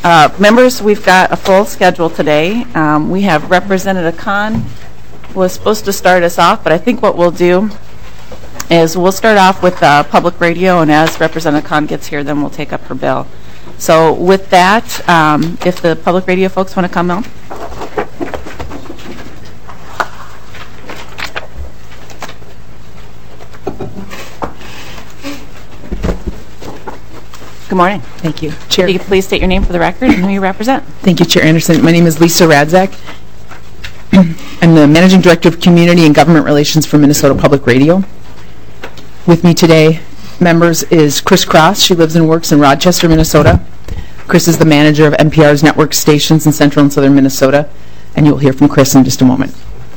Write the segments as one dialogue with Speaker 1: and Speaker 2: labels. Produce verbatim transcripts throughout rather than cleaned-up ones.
Speaker 1: Uh, members, we've got a full schedule today. Um, we have Representative Khan was supposed to start us off, but I think what we'll do is we'll start off with uh, public radio, and as Representative Khan gets here, then we'll take up her bill. So with that, um, if the public radio folks want to come up. Good morning.
Speaker 2: Thank you. Chair.
Speaker 1: If you could please state your name for the record and who you represent.
Speaker 2: Thank you, Chair Anderson. My name is Lisa Radzak. I'm the Managing Director of Community and Government Relations for Minnesota Public Radio. With me today, members, is Chris Cross. She lives and works in Rochester, Minnesota. Chris is the manager of N P R's network stations in central and southern Minnesota, and you'll hear from Chris in just a moment.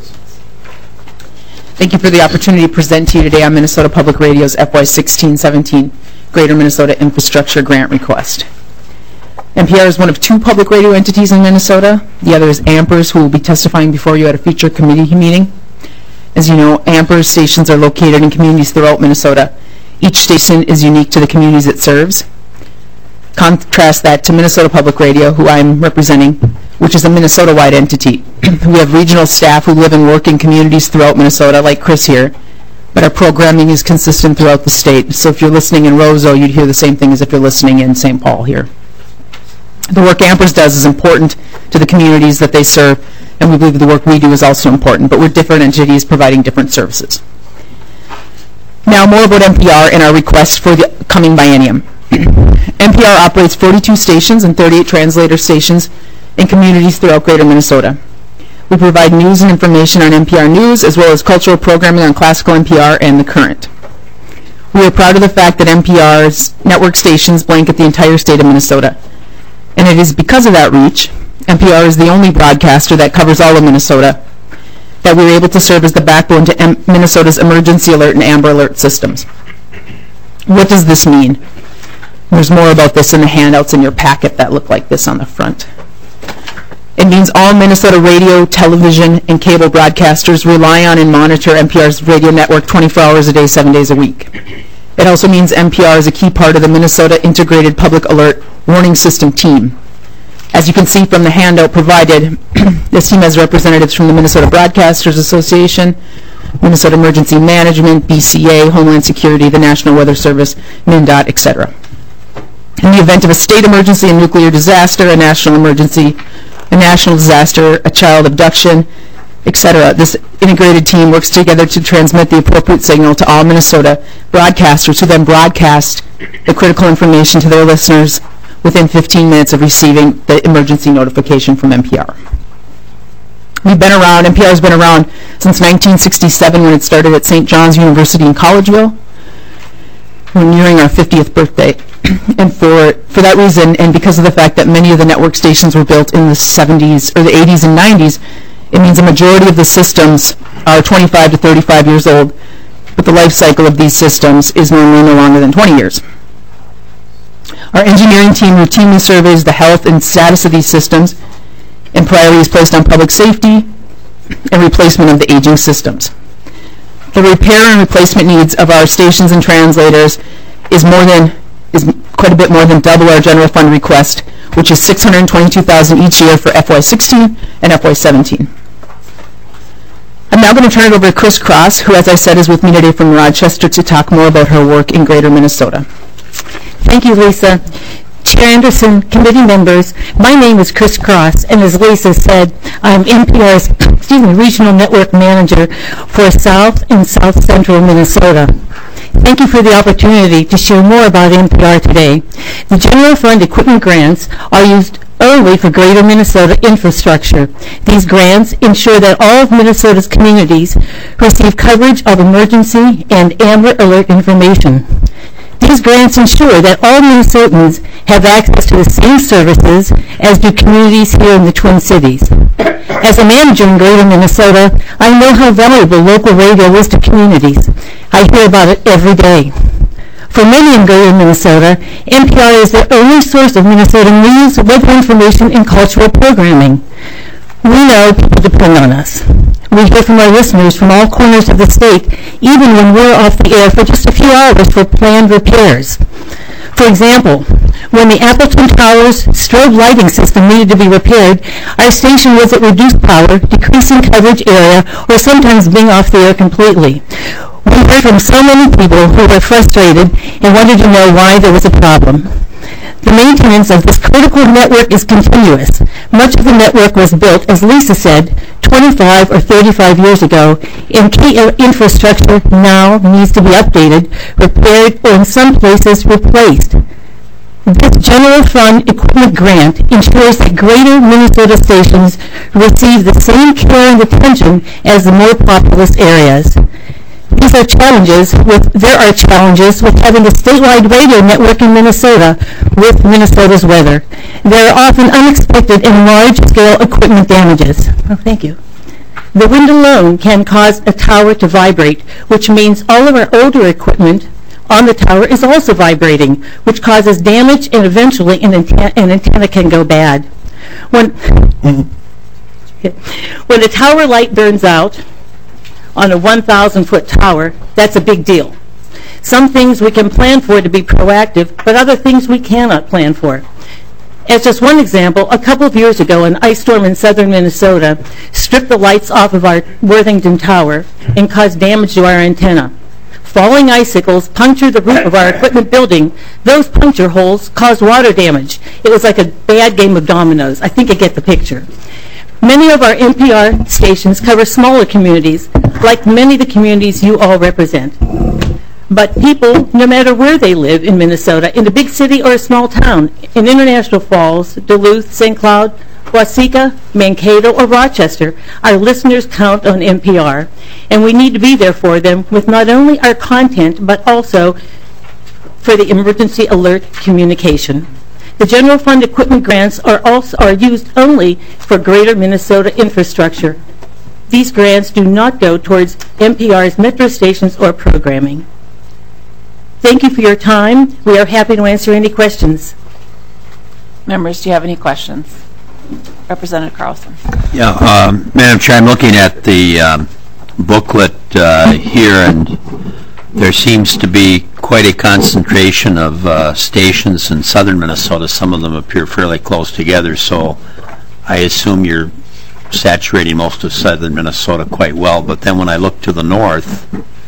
Speaker 2: Thank you for the opportunity to present to you today on Minnesota Public Radio's F Y sixteen seventeen Greater Minnesota Infrastructure Grant Request. N P R is one of two public radio entities in Minnesota. The other is Ampers, who will be testifying before you at a future committee meeting. As you know, Ampers stations are located in communities throughout Minnesota. Each station is unique to the communities it serves. Contrast that to Minnesota Public Radio, who I'm representing, which is a Minnesota-wide entity. We have regional staff who live and work in communities throughout Minnesota, like Chris here, but our programming is consistent throughout the state. So if you're listening in Roseau, you'd hear the same thing as if you're listening in Saint Paul here. The work Ampers does is important to the communities that they serve, and we believe the work we do is also important, but we're different entities providing different services. Now more about N P R and our request for the coming biennium. N P R operates forty-two stations and thirty-eight translator stations in communities throughout Greater Minnesota. We provide news and information on N P R News, as well as cultural programming on classical N P R and The Current. We are proud of the fact that N P R's network stations blanket the entire state of Minnesota. And it is because of that reach, N P R is the only broadcaster that covers all of Minnesota, that we're able to serve as the backbone to M Minnesota's emergency alert and Amber Alert systems. What does this mean? There's more about this in the handouts in your packet that look like this on the front. It means all Minnesota radio, television, and cable broadcasters rely on and monitor N P R's radio network twenty-four hours a day, seven days a week. It also means N P R is a key part of the Minnesota Integrated Public Alert Warning System team. As you can see from the handout provided, this team has representatives from the Minnesota Broadcasters Association, Minnesota Emergency Management, B C A, Homeland Security, the National Weather Service, MnDOT, et cetera. In the event of a state emergency, a nuclear disaster, a national emergency, a national disaster, a child abduction, et cetera, this integrated team works together to transmit the appropriate signal to all Minnesota broadcasters, who then broadcast the critical information to their listeners within fifteen minutes of receiving the emergency notification from N P R. We've been around, N P R has been around since nineteen sixty-seven, when it started at Saint John's University in Collegeville. We're nearing our fiftieth birthday. And for, for that reason, and because of the fact that many of the network stations were built in the seventies, or the eighties and nineties, it means a majority of the systems are twenty-five to thirty-five years old, but the life cycle of these systems is normally no longer than twenty years. Our engineering team routinely surveys the health and status of these systems, and priority is placed on public safety and replacement of the aging systems. The repair and replacement needs of our stations and translators is more than is quite a bit more than double our general fund request, which is six hundred twenty-two thousand dollars each year for F Y sixteen and F Y seventeen. I'm now going to turn it over to Chris Cross, who, as I said, is with me today from Rochester to talk more about her work in Greater Minnesota.
Speaker 3: Thank you, Lisa. Chair Anderson, committee members, my name is Chris Cross, and as Lisa said, I'm N P R's excuse me, Regional Network Manager for South and South Central Minnesota. Thank you for the opportunity to share more about N P R today. The General Fund equipment grants are used only for Greater Minnesota infrastructure. These grants ensure that all of Minnesota's communities receive coverage of emergency and Amber Alert information. These grants ensure that all Minnesotans have access to the same services as do communities here in the Twin Cities. As a manager in Greater Minnesota, I know how valuable local radio is to communities. I hear about it every day. For many in Greater Minnesota, N P R is the only source of Minnesota news, weather information, and cultural programming. We know people depend on us. We hear from our listeners from all corners of the state, even when we're off the air for just a few hours for planned repairs. For example, when the Appleton Towers strobe lighting system needed to be repaired, our station was at reduced power, decreasing coverage area, or sometimes being off the air completely. We heard from so many people who were frustrated and wanted to know why there was a problem. The maintenance of this critical network is continuous. Much of the network was built, as Lisa said, twenty-five or thirty-five years ago, and key infrastructure now needs to be updated, repaired, or in some places replaced. This general fund equipment grant ensures that greater Minnesota stations receive the same care and attention as the more populous areas. These are challenges with, there are challenges with having a statewide radio network in Minnesota with Minnesota's weather. There are often unexpected and large-scale equipment damages. Oh, thank you. The wind alone can cause a tower to vibrate, which means all of our older equipment on the tower is also vibrating, which causes damage, and eventually an, anten- an antenna can go bad. When, when the tower light burns out on a one thousand foot tower, that's a big deal. Some things we can plan for to be proactive, but other things we cannot plan for. As just one example, a couple of years ago, an ice storm in southern Minnesota stripped the lights off of our Worthington Tower and caused damage to our antenna. Falling icicles punctured the roof of our equipment building. Those puncture holes caused water damage. It was like a bad game of dominoes. I think you get the picture. Many of our N P R stations cover smaller communities, like many of the communities you all represent. But people, no matter where they live in Minnesota, in a big city or a small town, in International Falls, Duluth, Saint Cloud, Waseca, Mankato, or Rochester, our listeners count on N P R, and we need to be there for them with not only our content, but also for the emergency alert communication. The general fund equipment grants are also are used only for greater Minnesota infrastructure. These grants do not go towards N P R's metro stations or programming. Thank you for your time. We are happy to answer any questions.
Speaker 1: Members, do you have any questions? Representative Carlson.
Speaker 4: Yeah, um, Madam Chair, I'm looking at the um, booklet uh, here, and there seems to be quite a concentration of uh, stations in southern Minnesota. Some of them appear fairly close together, so I assume you're saturating most of southern Minnesota quite well. But then when I look to the north,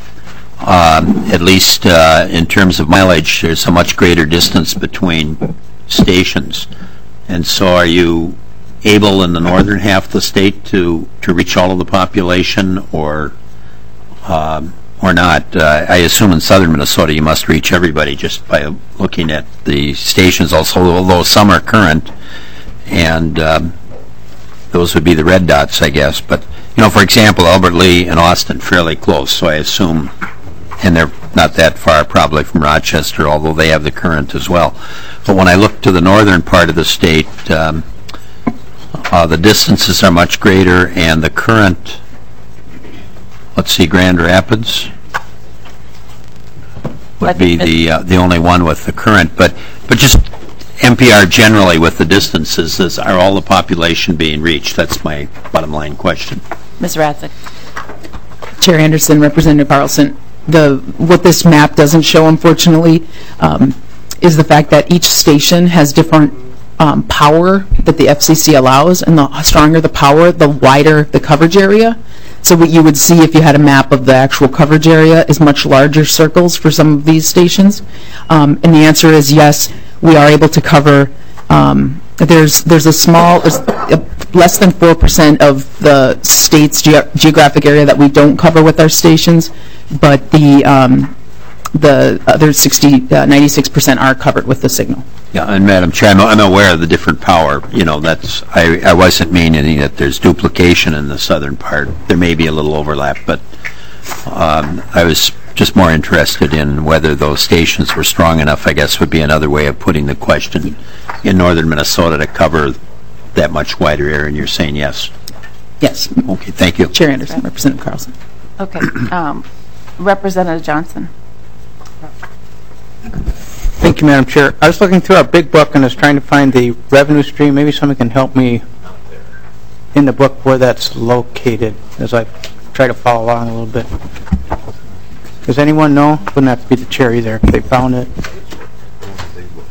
Speaker 4: um, at least uh, in terms of mileage, there's a much greater distance between stations. And so are you able in the northern half of the state to, to reach all of the population, or um, or not? Uh, I assume in southern Minnesota you must reach everybody just by looking at the stations, also, although some are current, and um, those would be the red dots, I guess. But, you know, for example, Albert Lee and Austin, fairly close, so I assume, and they're not that far probably from Rochester, although they have the current as well. But when I look to the northern part of the state, um, uh, the distances are much greater, and the current, let's see, Grand Rapids would be the uh, the only one with the current. But but just N P R generally with the distances, is, are all the population being reached? That's my bottom line question.
Speaker 1: Miz Radzik.
Speaker 2: Chair Anderson, Representative Carlson, the what this map doesn't show, unfortunately, um, is the fact that each station has different um, power that the F C C allows, and the stronger the power, the wider the coverage area. So what you would see if you had a map of the actual coverage area is much larger circles for some of these stations. Um, and the answer is yes, we are able to cover. Um, there's there's a small, there's a, less than four percent of the state's ge geographic area that we don't cover with our stations, but the um, the other sixty, ninety-six percent are covered with the signal.
Speaker 4: Yeah, and Madam Chair, I'm, I'm aware of the different power. You know, that's I, I wasn't meaning that there's duplication in the southern part. There may be a little overlap, but um, I was just more interested in whether those stations were strong enough, I guess would be another way of putting the question, in northern Minnesota to cover that much wider area, and you're saying yes.
Speaker 2: Yes.
Speaker 4: Okay, thank you.
Speaker 2: Chair Anderson, okay. Representative Carlson.
Speaker 1: Okay. Um, Representative Johnson.
Speaker 5: Thank you, Madam Chair. I was looking through our big book and I was trying to find the revenue stream. Maybe someone can help me in the book where that's located as I try to follow along a little bit. Does anyone know? Wouldn't have to be the chair either if they found it.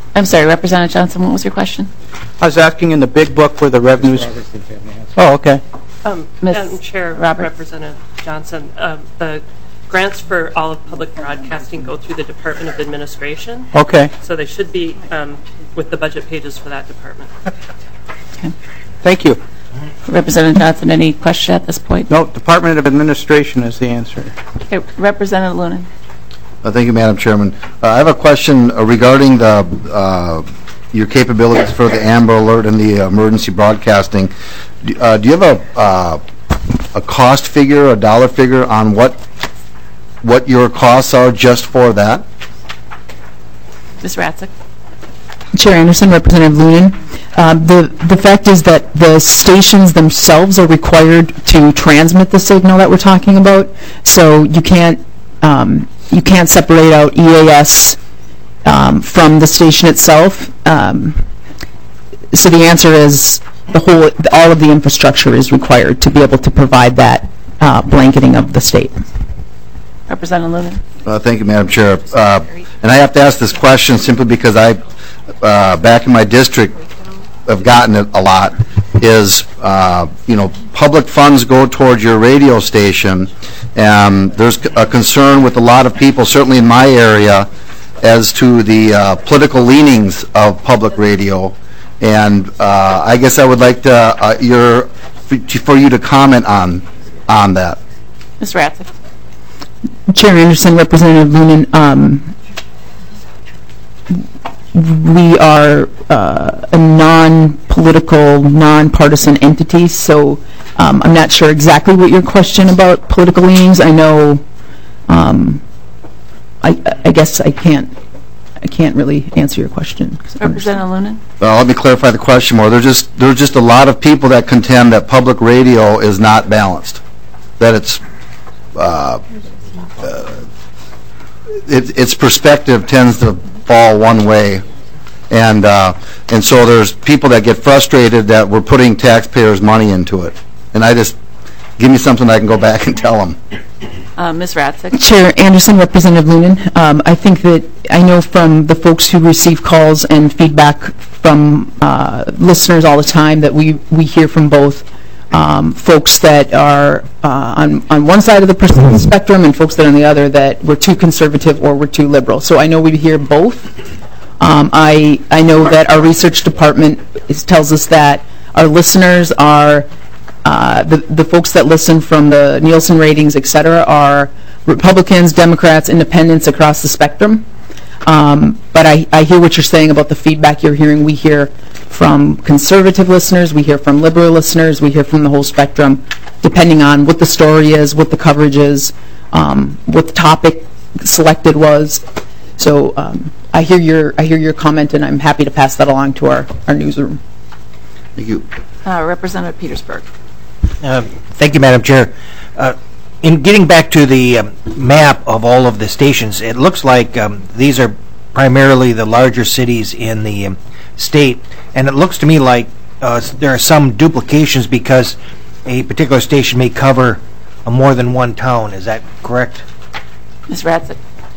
Speaker 1: I'm sorry, Representative Johnson, what was your question?
Speaker 5: I was asking in the big book where the revenues... Oh, okay.
Speaker 6: Um,
Speaker 1: Miz
Speaker 6: Madam Chair,
Speaker 1: Roberts.
Speaker 6: Representative Johnson, um, the grants for all of public broadcasting go through the Department of Administration,
Speaker 5: Okay.
Speaker 6: so they should be um, with the budget pages for that department.
Speaker 1: Okay.
Speaker 5: Thank you.
Speaker 1: Representative Johnson, any question at this point?
Speaker 5: No, Department of Administration is the answer.
Speaker 1: Okay, Representative Lunan.
Speaker 7: Uh, Thank you, Madam Chairman. Uh, I have a question uh, regarding the uh, your capabilities for the Amber Alert and the emergency broadcasting. Do, uh, do you have a uh, a cost figure, a dollar figure on what what your costs are just for that?
Speaker 1: Miz Ratzik.
Speaker 2: Chair Anderson, Representative Lunan. Um, the the fact is that the stations themselves are required to transmit the signal that we're talking about, so you can't um, you can't separate out E A S um, from the station itself. Um, so the answer is the whole all of the infrastructure is required to be able to provide that uh, blanketing of the state.
Speaker 1: Representative Lunan.
Speaker 7: Uh, thank you, Madam Chair. Uh, and I have to ask this question simply because I, uh, back in my district, have gotten it a lot, is, uh, you know, public funds go towards your radio station, and there's a concern with a lot of people, certainly in my area, as to the uh, political leanings of public radio. And uh, I guess I would like to, uh, your, for you to comment on, on that.
Speaker 1: Miz Ratzik.
Speaker 2: Chair Anderson, Representative Lunan, um, we are uh, a non-political, non-partisan entity, so um, I'm not sure exactly what your question about political leanings. I know, um, I, I guess I can't, I can't really answer your question.
Speaker 1: Representative Lunan.
Speaker 7: Well, let me clarify the question more. There's just there's just a lot of people that contend that public radio is not balanced, that it's uh, uh, it, its perspective tends to fall one way, and uh, and so there's people that get frustrated that we're putting taxpayers' money into it, and I just give me something I can go back and tell them.
Speaker 1: Uh, Miz Ratzik.
Speaker 2: Chair Anderson, Representative Lunan, um, I think that I know from the folks who receive calls and feedback from uh, listeners all the time that we, we hear from both um, folks that are uh, on, on one side of the spectrum and folks that are on the other, that we're too conservative or we're too liberal. So I know we hear both. Um, I, I know that our research department is, tells us that our listeners are Uh, the, the folks that listen from the Nielsen ratings, et cetera, are Republicans, Democrats, Independents across the spectrum. Um, but I, I hear what you're saying about the feedback you're hearing. We hear from conservative listeners, we hear from liberal listeners, we hear from the whole spectrum, depending on what the story is, what the coverage is, um, what the topic selected was. So um, I hear your I hear your comment, and I'm happy to pass that along to our, our newsroom.
Speaker 7: Thank you.
Speaker 1: Uh, Representative Petersburg.
Speaker 8: Uh, Thank you, Madam Chair. Uh, in getting back to the um, map of all of the stations, it looks like um, these are primarily the larger cities in the um, state, and it looks to me like uh, there are some duplications because a particular station may cover uh, more than one town. Is that correct?
Speaker 1: Miz Ratzik.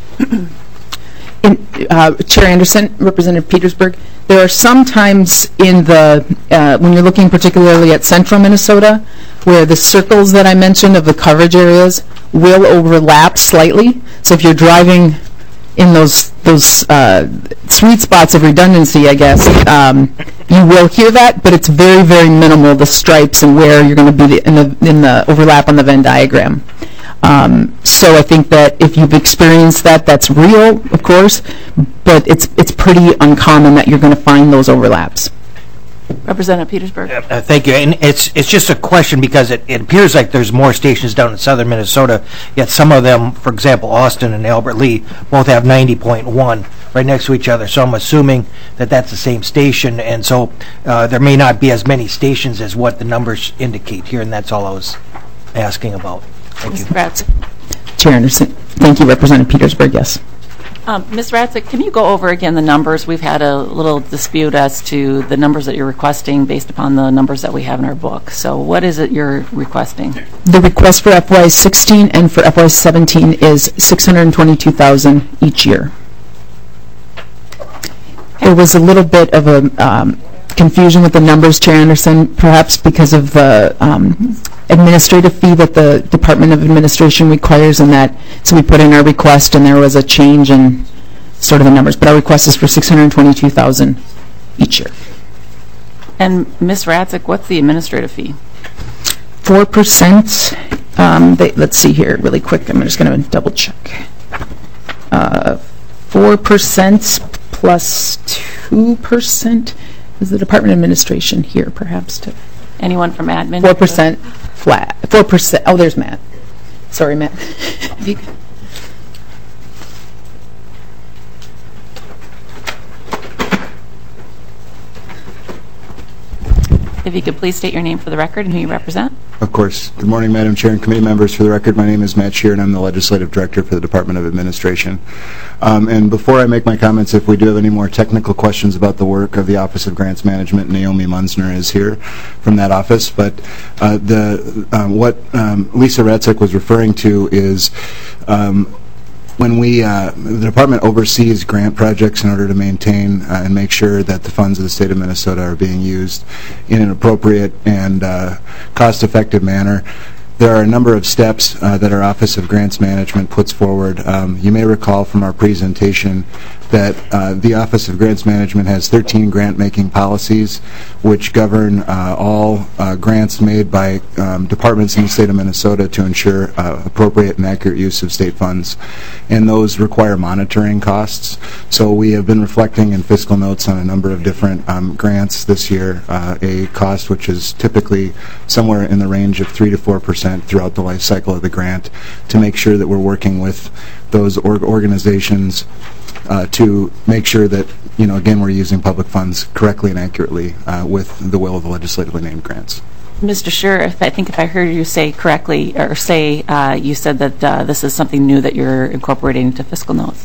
Speaker 2: In, uh, Chair Anderson, Representative Petersburg, there are some times in the, uh, when you're looking particularly at central Minnesota, where the circles that I mentioned of the coverage areas will overlap slightly. So if you're driving in those those uh, sweet spots of redundancy, I guess, um, you will hear that, but it's very, very minimal, the stripes and where you're going to be in the, in the overlap on the Venn diagram. Um, so I think that if you've experienced that, that's real, of course, but it's it's pretty uncommon that you're going to find those overlaps.
Speaker 1: Representative Petersburg.
Speaker 8: Uh, uh, thank you. And it's it's just a question because it, it appears like there's more stations down in southern Minnesota, yet some of them, for example, Austin and Albert Lee, both have ninety point one right next to each other. So I'm assuming that that's the same station, and so uh, there may not be as many stations as what the numbers indicate here, and that's all I was asking about. Thank you.
Speaker 1: Miz Ratzik.
Speaker 2: Chair Anderson. Thank you, Representative Petersburg. Yes.
Speaker 1: Um, Miz Ratzik, can you go over again the numbers? We've had a little dispute as to the numbers that you're requesting based upon the numbers that we have in our book. So what is it you're requesting?
Speaker 2: The request for F Y sixteen and for F Y seventeen is six hundred twenty-two thousand dollars each year. There was a little bit of a um, confusion with the numbers, Chair Anderson, perhaps because of the um, administrative fee that the Department of Administration requires, and that, so we put in our request, and there was a change in sort of the numbers, but our request is for six hundred twenty-two thousand dollars each year.
Speaker 1: And Miz Radzik, what's the administrative fee?
Speaker 2: Four percent. Um, they, let's see here, really quick. I'm just going to double check. Uh, Four percent plus two percent. Is the Department of Administration here, perhaps? To
Speaker 1: Anyone from admin?
Speaker 2: Four percent flat. Four percent. Oh, there's Matt. Sorry, Matt. You-
Speaker 1: If you could please state your name for the record and who you represent.
Speaker 9: Of course. Good morning, Madam Chair and committee members. For the record, my name is Matt Shear, and I'm the Legislative Director for the Department of Administration. Um, and before I make my comments, if we do have any more technical questions about the work of the Office of Grants Management, Naomi Munzner is here from that office. But uh, the um, what um, Lisa Radzik was referring to is um, when we, uh, the department oversees grant projects in order to maintain uh, and make sure that the funds of the state of Minnesota are being used in an appropriate and uh, cost-effective manner. There are a number of steps uh, that our Office of Grants Management puts forward. Um, you may recall from our presentation that uh, the Office of Grants Management has thirteen grant-making policies which govern uh, all uh, grants made by um, departments in the state of Minnesota to ensure uh, appropriate and accurate use of state funds. And those require monitoring costs. So we have been reflecting in fiscal notes on a number of different um, grants this year, uh, a cost which is typically somewhere in the range of three to four percent throughout the life cycle of the grant, to make sure that we're working with those org organizations uh, to make sure that, you know, again, we're using public funds correctly and accurately uh, with the will of the legislatively named grants.
Speaker 1: Mister Scheer, if I think if I heard you say correctly, or say uh, you said that uh, this is something new that you're incorporating into fiscal notes.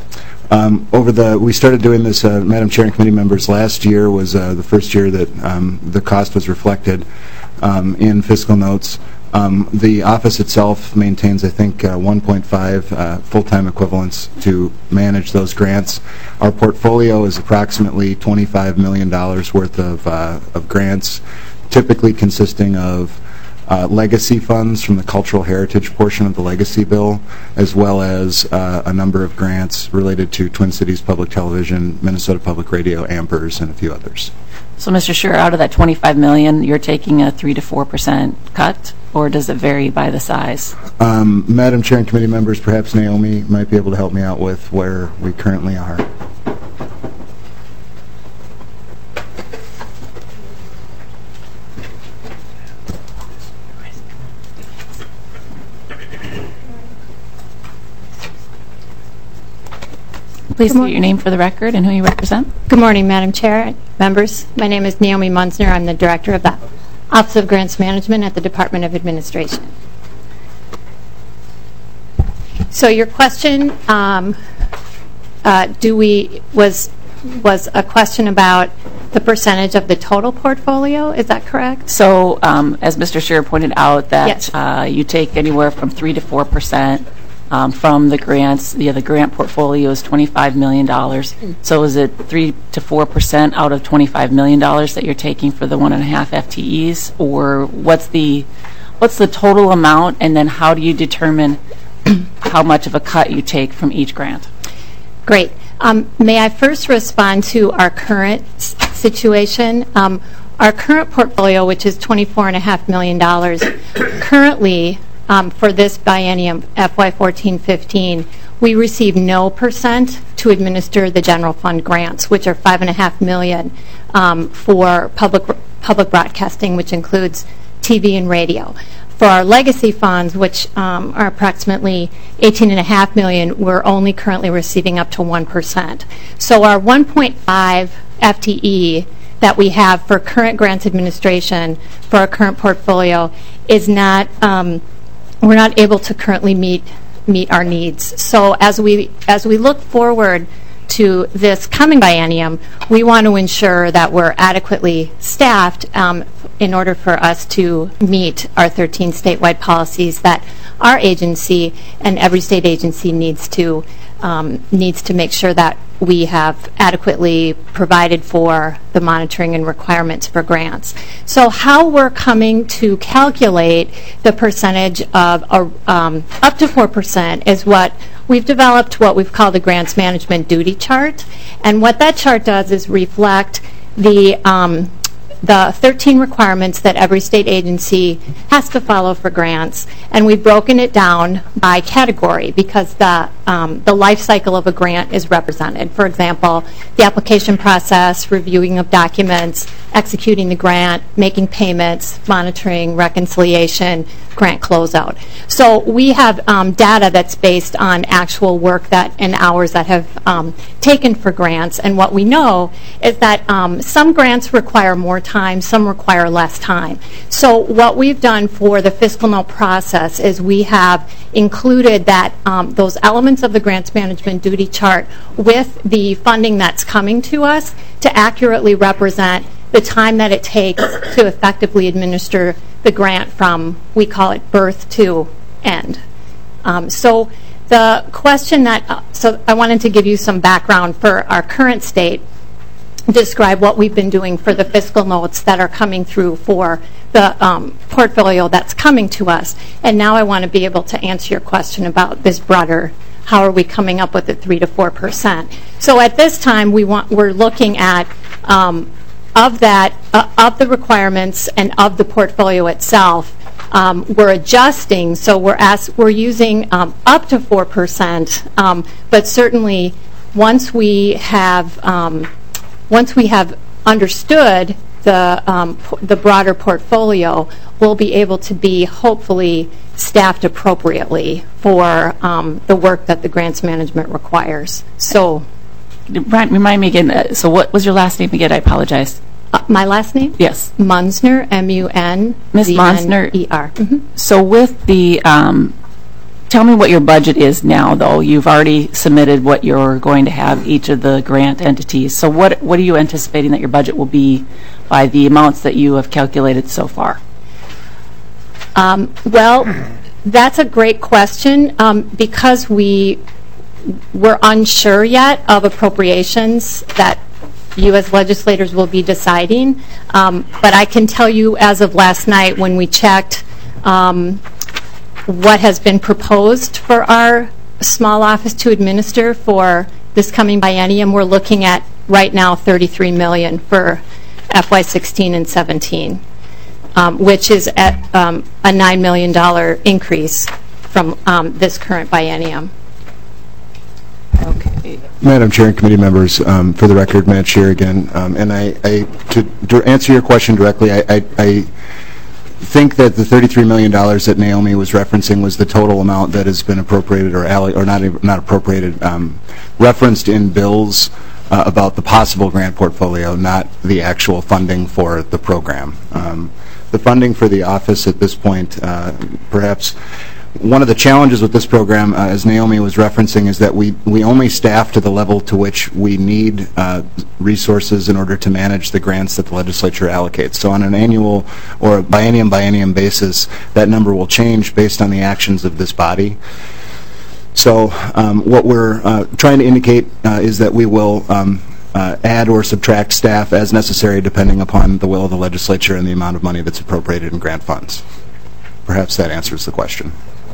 Speaker 9: Um, over the, we started doing this, uh, Madam Chair and committee members, last year was uh, the first year that um, the cost was reflected um, in fiscal notes. Um, the office itself maintains, I think, uh, one point five uh, full-time equivalents to manage those grants. Our portfolio is approximately twenty-five million dollars worth of, uh, of grants, typically consisting of uh, legacy funds from the cultural heritage portion of the legacy bill, as well as uh, a number of grants related to Twin Cities Public Television, Minnesota Public Radio, Ampers, and a few others.
Speaker 1: So, Mister Scheer, out of that twenty-five million dollars, you're taking a three to four percent cut, or does it vary by the size?
Speaker 9: Um, Madam Chair and committee members, perhaps Naomi might be able to help me out with where we currently are.
Speaker 1: Please state your name for the record and who you represent.
Speaker 10: Good morning, Madam Chair, members. My name is Naomi Munzner. I'm the Director of the Office of Grants Management at the Department of Administration. So your question, um, uh, do we was was a question about the percentage of the total portfolio? Is that correct?
Speaker 1: So, um, as Mister Scheer pointed out, that
Speaker 10: Yes.
Speaker 1: uh, you take anywhere from three to four percent. Um, from the grants. The, the grant portfolio is twenty-five million dollars. So is it three to four percent out of twenty-five million dollars that you're taking for the one and a half F T Es? Or what's the, what's the total amount, and then how do you determine how much of a cut you take from each grant?
Speaker 10: Great. Um, may I first respond to our current s- situation? Um, our current portfolio, which is twenty-four point five million dollars, currently, Um, for this biennium, F Y fourteen fifteen, we receive no percent to administer the general fund grants, which are five and a half million um, for public public broadcasting, which includes T V and radio. For our legacy funds, which um, are approximately eighteen and a half million, we're only currently receiving up to one percent. So our one point five F T E that we have for current grants administration for our current portfolio is not. Um, We're not able to currently meet meet our needs. So as we as we look forward to this coming biennium, we want to ensure that we're adequately staffed um, in order for us to meet our thirteen statewide policies that our agency and every state agency needs to um, needs to make sure that we have adequately provided for the monitoring and requirements for grants. So how we're coming to calculate the percentage of uh, um, up to four percent is what we've developed, what we've called the grants management duty chart. And what that chart does is reflect the um, the thirteen requirements that every state agency has to follow for grants, and we've broken it down by category because the um, the life cycle of a grant is represented. For example, the application process, reviewing of documents, executing the grant, making payments, monitoring, reconciliation, grant closeout. So we have um, data that's based on actual work that and hours that have um, taken for grants, and what we know is that um, some grants require more time, some require less time. So what we've done for the fiscal note process is we have included that um, those elements of the grants management duty chart with the funding that's coming to us to accurately represent the time that it takes to effectively administer the grant from, we call it birth to end. Um, so the question that, uh, so I wanted to give you some background for our current state, describe what we've been doing for the fiscal notes that are coming through for the um, portfolio that's coming to us. And now I want to be able to answer your question about this broader, how are we coming up with the three to four percent. So at this time, we want, we're looking at um, of that, uh, of the requirements and of the portfolio itself, um, we're adjusting. So we're ask, we're using um, up to four percent, um, but certainly once we have um, once we have understood the um, p- the broader portfolio, we'll be able to be hopefully staffed appropriately for um, the work that the grants management requires. So,
Speaker 1: Remind remind me again, uh, so what was your last name again? I apologize.
Speaker 10: uh, my last name?
Speaker 1: Yes.
Speaker 10: Munsner, M U N
Speaker 1: Miz
Speaker 10: Z N E R.
Speaker 1: Monsner. So with the, um, tell me what your budget is now, though. You've already submitted what you're going to have each of the grant entities. So what what are you anticipating that your budget will be by the amounts that you have calculated so far?
Speaker 10: Um, well, that's a great question um, because we we're unsure yet of appropriations that you as legislators will be deciding. Um, but I can tell you as of last night when we checked um, what has been proposed for our small office to administer for this coming biennium, we're looking at right now thirty-three million dollars for F Y sixteen and seventeen, um, which is at um, a nine million dollars increase from um, this current biennium.
Speaker 1: Okay.
Speaker 9: Madam Chair and committee members, um, for the record, Matt Scheer again, um, and I, I to, to answer your question directly, I, I, I think that the thirty-three million dollars that Naomi was referencing was the total amount that has been appropriated or alloc- or not not appropriated, um, referenced in bills uh, about the possible grant portfolio, not the actual funding for the program. Um, the funding for the office at this point, uh, perhaps. One of the challenges with this program, uh, as Naomi was referencing, is that we, we only staff to the level to which we need uh, resources in order to manage the grants that the legislature allocates. So on an annual or biennium biennium basis, that number will change based on the actions of this body. So um, what we're uh, trying to indicate uh, is that we will um, uh, add or subtract staff as necessary depending upon the will of the legislature and the amount of money that's appropriated in grant funds. Perhaps that answers the question.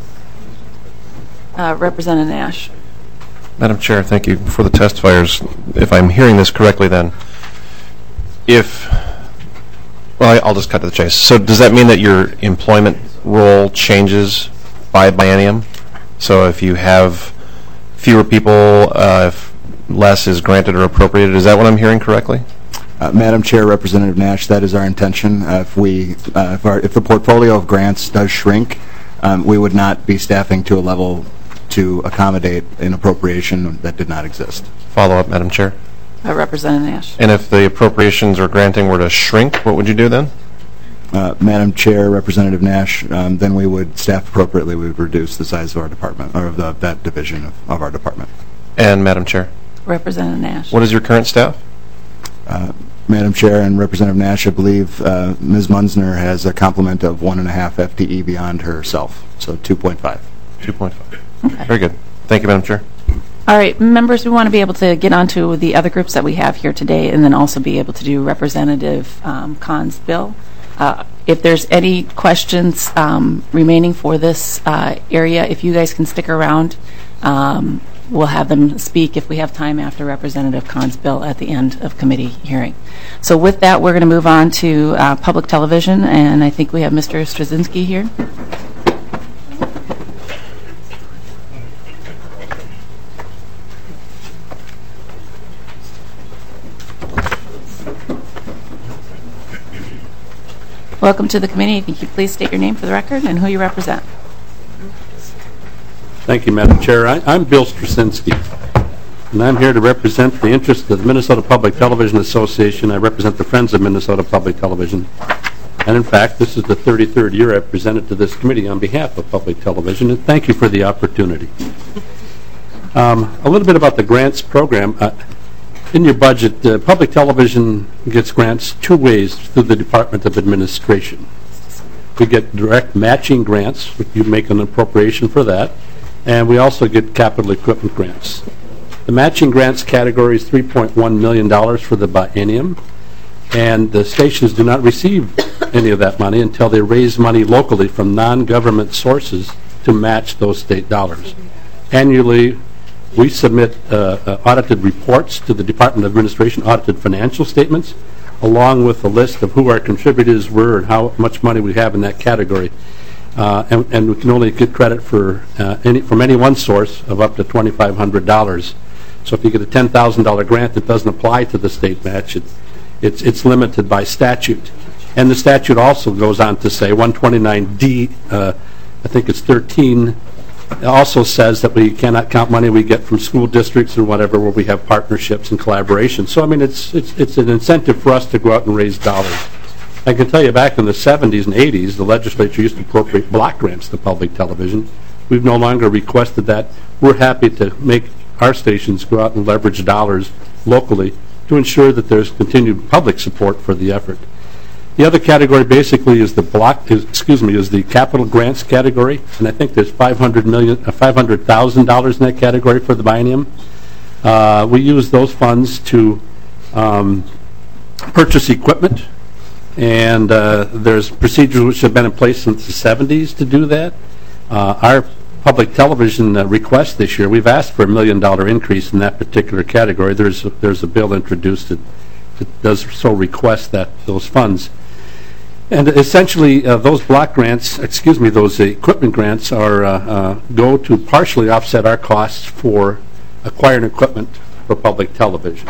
Speaker 1: Uh, Representative Nash.
Speaker 11: Madam Chair, thank you for the testifiers. If I'm hearing this correctly, then, if, well, I'll just cut to the chase. So does that mean that your employment role changes by biennium? So if you have fewer people, uh, if less is granted or appropriated, is that what I'm hearing correctly?
Speaker 9: Uh, Madam Chair, Representative Nash, that is our intention. Uh, if we, uh, if, our, if the portfolio of grants does shrink, um, we would not be staffing to a level to accommodate an appropriation that did not exist.
Speaker 11: Follow up, Madam Chair.
Speaker 1: Uh, Representative Nash.
Speaker 11: And if the appropriations or granting were to shrink, what would you do then?
Speaker 9: Uh, Madam Chair, Representative Nash, um, then we would staff appropriately. We would reduce the size of our department, or of the, that division of, of our department.
Speaker 11: And Madam Chair.
Speaker 1: Representative Nash.
Speaker 11: What is your current staff?
Speaker 9: Uh, Madam Chair and Representative Nash, I believe uh, Miz Munzner has a complement of one and a half F T E beyond herself, so two point five.
Speaker 11: two point five. Okay. Very good. Thank you, Madam Chair.
Speaker 1: All right, members, we want to be able to get on to the other groups that we have here today and then also be able to do Representative um, Kahn's bill. Uh, if there's any questions um, remaining for this uh, area, if you guys can stick around, um, we'll have them speak if we have time after Representative Kahn's bill at the end of committee hearing. So with that, we're going to move on to uh, public television, and I think we have Mister Straczynski here. Welcome to the committee. Can you please state your name for the record and who you represent?
Speaker 12: Thank you, Madam Chair. I, I'm Bill Straczynski, and I'm here to represent the interests of the Minnesota Public Television Association. I represent the Friends of Minnesota Public Television. And in fact, this is the thirty-third year I've presented to this committee on behalf of public television, and thank you for the opportunity. Um, a little bit about the grants program. Uh, In your budget, uh, public television gets grants two ways through the Department of Administration. We get direct matching grants, you make an appropriation for that, and we also get capital equipment grants. The matching grants category is three point one million dollars for the biennium, and the stations do not receive any of that money until they raise money locally from non-government sources to match those state dollars. Annually, we submit uh, uh, audited reports to the Department of Administration, audited financial statements, along with a list of who our contributors were and how much money we have in that category. Uh, and, and we can only get credit for uh, any, from any one source of up to twenty-five hundred dollars. So if you get a ten thousand dollar grant that doesn't apply to the state match, it, it's, it's limited by statute. And the statute also goes on to say, one twenty-nine D, uh, I think it's thirteen, it also says that we cannot count money we get from school districts or whatever where we have partnerships and collaboration. So, I mean, it's, it's, it's an incentive for us to go out and raise dollars. I can tell you back in the seventies and eighties, the legislature used to appropriate block grants to public television. We've no longer requested that. We're happy to make our stations go out and leverage dollars locally to ensure that there's continued public support for the effort. The other category basically is the block, is, excuse me, is the capital grants category, and I think there's five hundred million, uh, five hundred thousand dollars in that category for the biennium. Uh, we use those funds to um, purchase equipment, and uh, there's procedures which have been in place since the seventies to do that. Uh, our public television uh, request this year, we've asked for a million dollar increase in that particular category. There's a, there's a bill introduced that, that does so request that those funds. And essentially, uh, those block grants, excuse me, those uh, equipment grants are uh, uh, go to partially offset our costs for acquiring equipment for public television.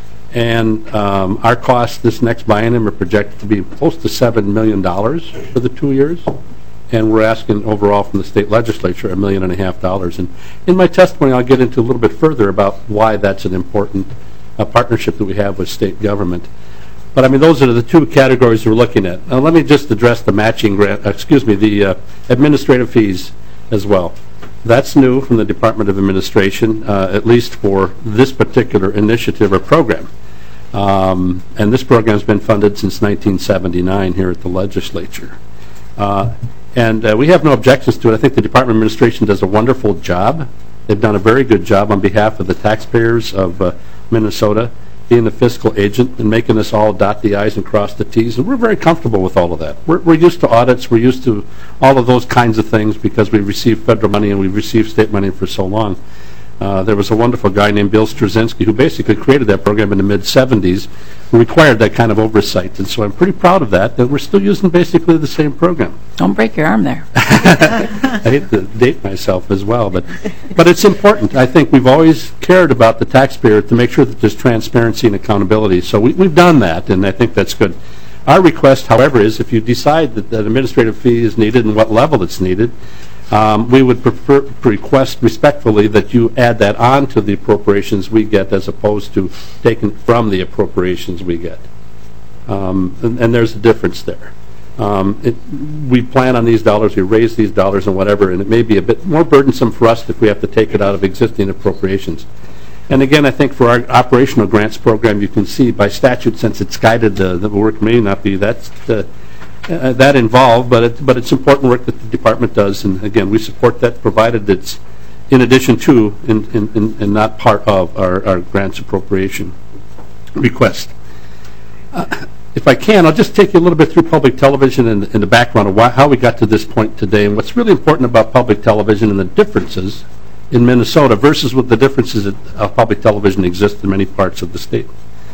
Speaker 12: And um, our costs this next biennium are projected to be close to seven million dollars for the two years. And we're asking overall from the state legislature a million and a half dollars. And in my testimony, I'll get into a little bit further about why that's an important uh, partnership that we have with state government. But I mean, those are the two categories we're looking at. Now, let me just address the matching grant, excuse me, the uh, administrative fees as well. That's new from the Department of Administration, uh, at least for this particular initiative or program. Um, and this program has been funded since nineteen seventy-nine here at the legislature. Uh, and uh, we have no objections to it. I think the Department of Administration does a wonderful job. They've done a very good job on behalf of the taxpayers of uh, Minnesota, being the fiscal agent and making us all dot the I's and cross the T's, and we're very comfortable with all of that. We're, we're used to audits, we're used to all of those kinds of things because we receive federal money and we've received state money for so long. Uh, there was a wonderful guy named Bill Straczynski who basically created that program in the mid seventies, who required that kind of oversight, and so I'm pretty proud of that, that we're still using basically the same program.
Speaker 1: Don't break your arm there.
Speaker 12: I hate to date myself as well, but but it's important. I think we've always cared about the taxpayer to make sure that there's transparency and accountability. So we, we've done that, and I think that's good. Our request, however, is if you decide that that administrative fee is needed and what level it's needed, um, we would prefer, request respectfully that you add that on to the appropriations we get as opposed to taken from the appropriations we get. Um, and, and there's a difference there. Um, it, we plan on these dollars, we raise these dollars and whatever, and it may be a bit more burdensome for us if we have to take it out of existing appropriations. And again, I think for our operational grants program, you can see by statute, since it's guided, uh, the work may not be that's uh, uh, that involved, but it, but it's important work that the department does. And again, we support that, provided it's in addition to and, and, and not part of our, our grants appropriation request. Uh, if I can, I'll just take you a little bit through public television and, and the background of why, how we got to this point today, and what's really important about public television and the differences in Minnesota versus what the differences of public television exist in many parts of the state.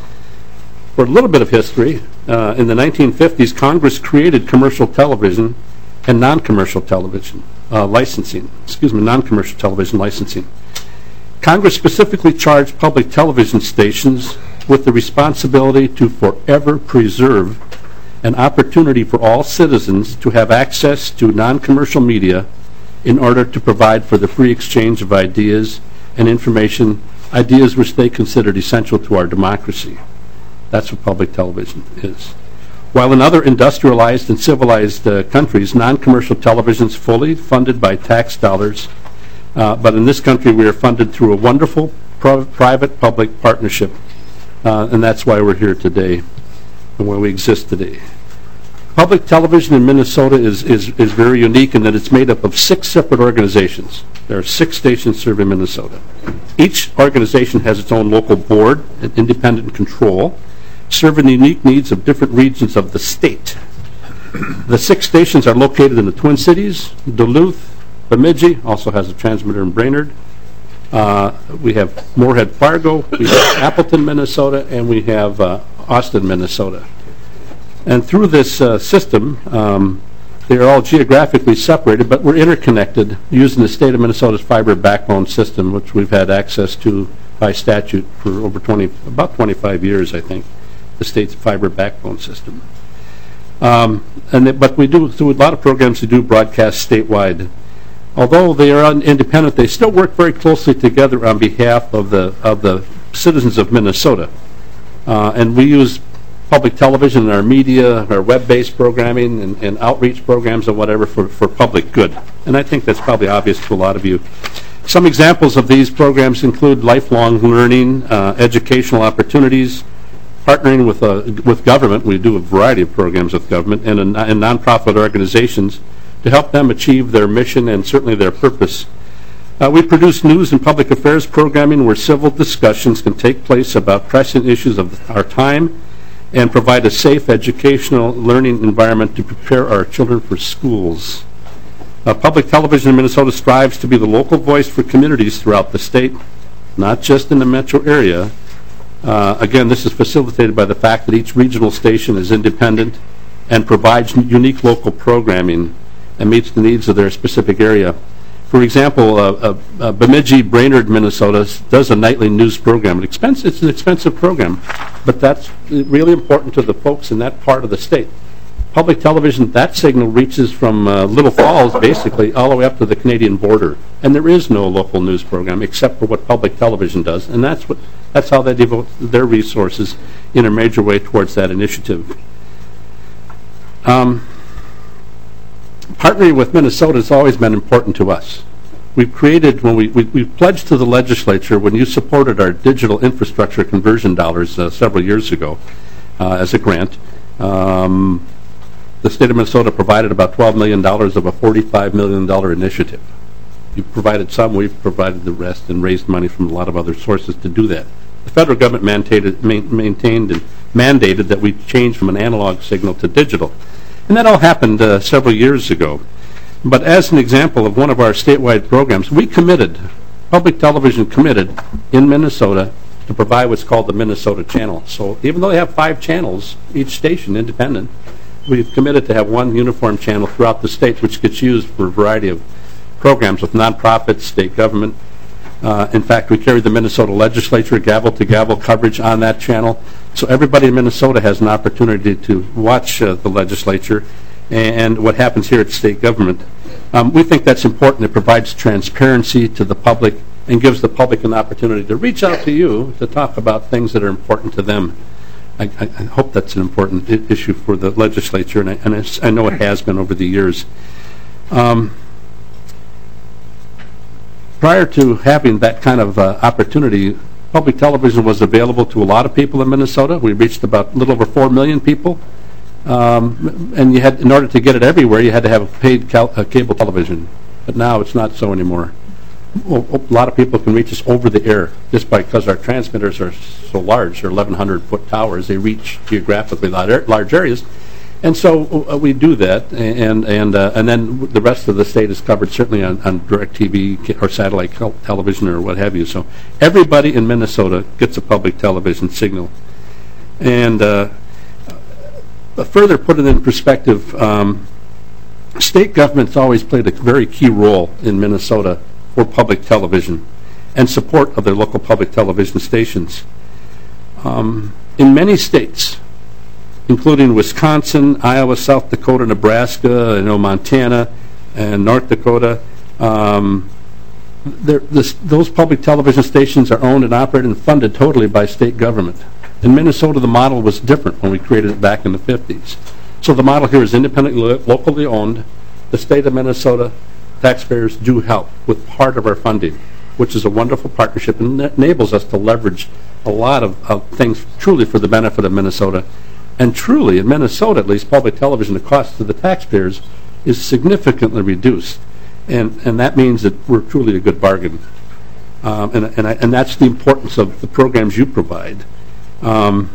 Speaker 12: For a little bit of history, uh, in the nineteen fifties, Congress created commercial television and non-commercial television uh, licensing, excuse me, non-commercial television licensing. Congress specifically charged public television stations with the responsibility to forever preserve an opportunity for all citizens to have access to non-commercial media in order to provide for the free exchange of ideas and information, ideas which they considered essential to our democracy. That's what public television is. While in other industrialized and civilized uh, countries, non-commercial television is fully funded by tax dollars, uh, but in this country we are funded through a wonderful pro- private-public partnership, uh, and that's why we're here today and why we exist today. Public television in Minnesota is, is, is very unique in that it's made up of six separate organizations. There are six stations serving Minnesota. Each organization has its own local board and independent control, serving the unique needs of different regions of the state. The six stations are located in the Twin Cities, Duluth, Bemidji, also has a transmitter in Brainerd. Uh, we have Moorhead, Fargo, we have Appleton, Minnesota, and we have uh, Austin, Minnesota. And through this uh, system, um, they are all geographically separated, but we're interconnected using the state of Minnesota's fiber backbone system, which we've had access to by statute for over twenty, about twenty-five years, I think, the state's fiber backbone system. Um, and they, but we do, through a lot of programs, we do broadcast statewide. Although they are un- independent, they still work very closely together on behalf of the of the citizens of Minnesota. Uh, and we use public television and our media, our web-based programming and, and outreach programs and whatever for, for public good. And I think that's probably obvious to a lot of you. Some examples of these programs include lifelong learning, uh, educational opportunities, partnering with uh, with government. We do a variety of programs with government and, uh, and nonprofit organizations to help them achieve their mission and certainly their purpose. Uh, we produce news and public affairs programming where civil discussions can take place about pressing issues of our time and provide a safe educational learning environment to prepare our children for schools. Uh, public television in Minnesota strives to be the local voice for communities throughout the state, not just in the metro area. Uh, again, this is facilitated by the fact that each regional station is independent and provides unique local programming and meets the needs of their specific area. For example, uh, uh, uh, Bemidji, Brainerd, Minnesota does a nightly news program. It expense, it's an expensive program, but that's really important to the folks in that part of the state. Public television, that signal reaches from uh, Little Falls, basically, all the way up to the Canadian border. And there is no local news program except for what public television does, and that's, what, that's how they devote their resources in a major way towards that initiative. Um, Partnering with Minnesota has always been important to us. We've created, when we, we, we pledged to the legislature when you supported our digital infrastructure conversion dollars uh, several years ago uh, as a grant, um, the state of Minnesota provided about twelve million dollars of a forty-five million dollars initiative. You provided some, we've provided the rest and raised money from a lot of other sources to do that. The federal government mandated, ma- maintained and mandated that we change from an analog signal to digital. And that all happened uh, several years ago. But as an example of one of our statewide programs, we committed, public television committed in Minnesota to provide what's called the Minnesota Channel. So even though they have five channels, each station independent, we've committed to have one uniform channel throughout the state which gets used for a variety of programs with nonprofits, state government. Uh, in fact, we carry the Minnesota legislature gavel-to-gavel coverage on that channel. So everybody in Minnesota has an opportunity to watch uh, the legislature and what happens here at state government. Um, we think that's important. It provides transparency to the public and gives the public an opportunity to reach out to you to talk about things that are important to them. I, I, I hope that's an important I- issue for the legislature, and I, and I, I know it has been over the years. Um, prior to having that kind of uh, opportunity, Public television was available to a lot of people in Minnesota. We reached about a little over four million people. Um, and you had, in order to get it everywhere, you had to have paid cal- uh, cable television. But now it's not so anymore. Well, a lot of people can reach us over the air just by because our transmitters are so large. They're eleven hundred foot towers. They reach geographically large areas. And so uh, we do that, and and uh, and then the rest of the state is covered certainly on, on DirecTV or satellite television or what have you. So everybody in Minnesota gets a public television signal. And uh, further put it in perspective, um, state government's always played a very key role in Minnesota for public television and support of their local public television stations. Um, in many states, including Wisconsin, Iowa, South Dakota, Nebraska, you know, Montana, and North Dakota. Um, this, those public television stations are owned and operated and funded totally by state government. In Minnesota, the model was different when we created it back in the fifties. So the model here is independently, lo- locally owned. The state of Minnesota taxpayers do help with part of our funding, which is a wonderful partnership and enables us to leverage a lot of, of things truly for the benefit of Minnesota. And truly, in Minnesota at least, public television, the cost to the taxpayers is significantly reduced. And and that means that we're truly a good bargain. Um, and, and, I, and that's the importance of the programs you provide. Um,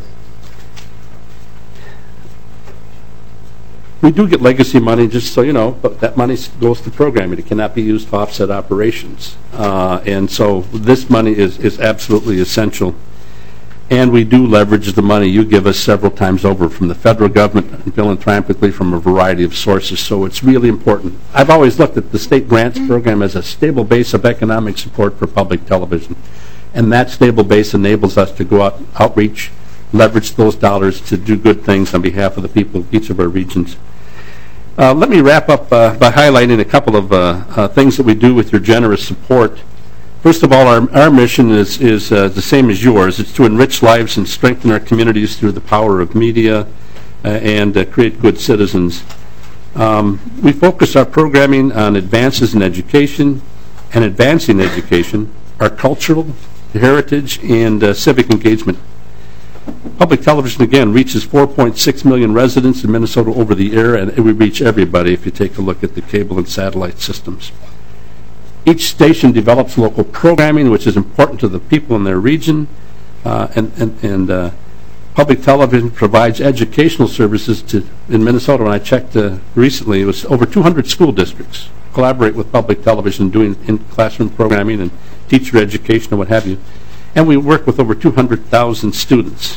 Speaker 12: we do get legacy money, just so you know, but that money goes to programming. It cannot be used to offset operations. Uh, and so this money is, is absolutely essential. And we do leverage the money you give us several times over from the federal government and philanthropically from a variety of sources. So it's really important. I've always looked at the state grants program as a stable base of economic support for public television. And that stable base enables us to go out, outreach, leverage those dollars to do good things on behalf of the people of each of our regions. Uh, let me wrap up uh, by highlighting a couple of uh, uh, things that we do with your generous support. First of all, our, our mission is, is uh, the same as yours. It's to enrich lives and strengthen our communities through the power of media uh, and uh, create good citizens. Um, we focus our programming on advances in education and advancing education, our cultural heritage, and uh, civic engagement. Public television, again, reaches four point six million residents in Minnesota over the air, and we reach everybody if you take a look at the cable and satellite systems. Each station develops local programming, which is important to the people in their region, uh, and, and, and uh, public television provides educational services to, in Minnesota. When I checked uh, recently, it was over two hundred school districts collaborate with public television doing in-classroom programming and teacher education and what have you. And we work with over two hundred thousand students.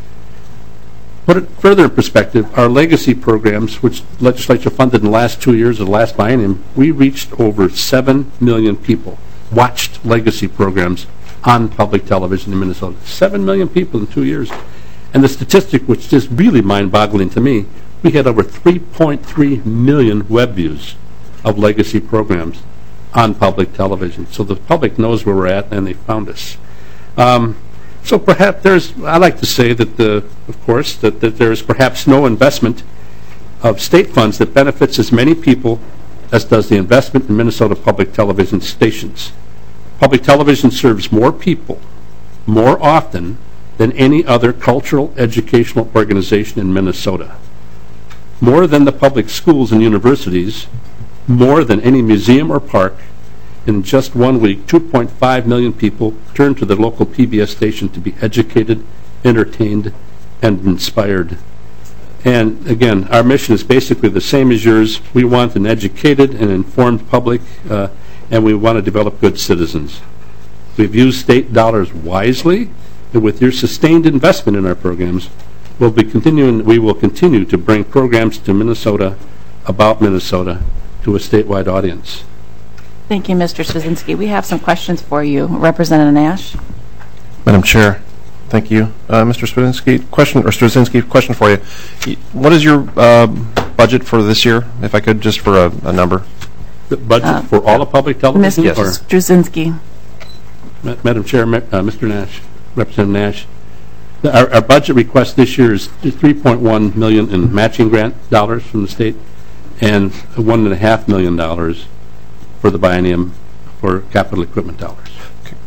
Speaker 12: Put it further in perspective, our legacy programs, which the legislature funded in the last two years of the last biennium, we reached over seven million people, watched legacy programs on public television in Minnesota. seven million people in two years. And the statistic, which is really mind-boggling to me, we had over three point three million web views of legacy programs on public television. So the public knows where we're at, and they found us. Um, So perhaps there's, I like to say that, the, of course, that, that there is perhaps no investment of state funds that benefits as many people as does the investment in Minnesota public television stations. Public television serves more people more often than any other cultural educational organization in Minnesota. More than the public schools and universities, more than any museum or park. In just one week, two point five million people turned to their local P B S station to be educated, entertained, and inspired. And again, our mission is basically the same as yours. We want an educated and informed public, uh, and we want to develop good citizens. We've used state dollars wisely, and with your sustained investment in our programs, we'll be continuing, we will continue to bring programs to Minnesota about Minnesota to a statewide audience.
Speaker 1: Thank you, Mister Straczynski. We have some questions for you. Representative Nash.
Speaker 11: Madam Chair, thank you. Uh, Mister Straczynski, question, or Straczynski, question for you. What is your uh, budget for this year, if I could, just for a, a number?
Speaker 12: The budget uh, for all of public television?
Speaker 1: Mister Yes. Straczynski.
Speaker 12: Ma Madam Chair, uh, Mister Nash, Representative Nash, the, our, our budget request this year is three point one million dollars in matching grant dollars from the state and one point five million dollars for the biennium for capital equipment dollars.
Speaker 11: Okay.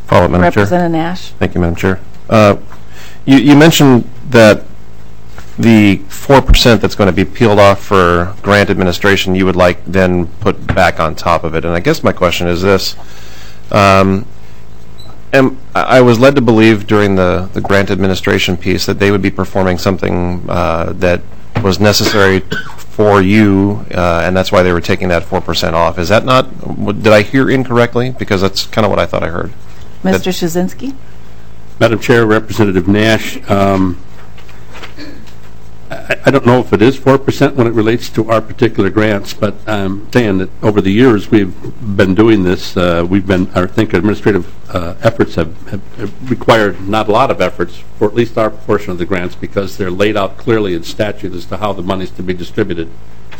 Speaker 11: Follow-up, Madam Chair.
Speaker 1: Representative Nash.
Speaker 11: Thank you, Madam Chair. Uh, you, you mentioned that the four percent that's going to be peeled off for grant administration, you would like then put back on top of it. And I guess my question is this. Um, am, I was led to believe during the, the grant administration piece that they would be performing something uh, that was necessary for you, uh, and that's why they were taking that four percent off. Is that not, did I hear incorrectly? Because that's kind of what I thought I heard.
Speaker 1: Mister Szysinski?
Speaker 12: Madam Chair, Representative Nash, um, I, I don't know if it is four percent when it relates to our particular grants, but I'm saying that over the years we've been doing this. Uh, we've been, I think administrative uh, efforts have, have, have required not a lot of efforts for at least our portion of the grants because they're laid out clearly in statute as to how the money is to be distributed.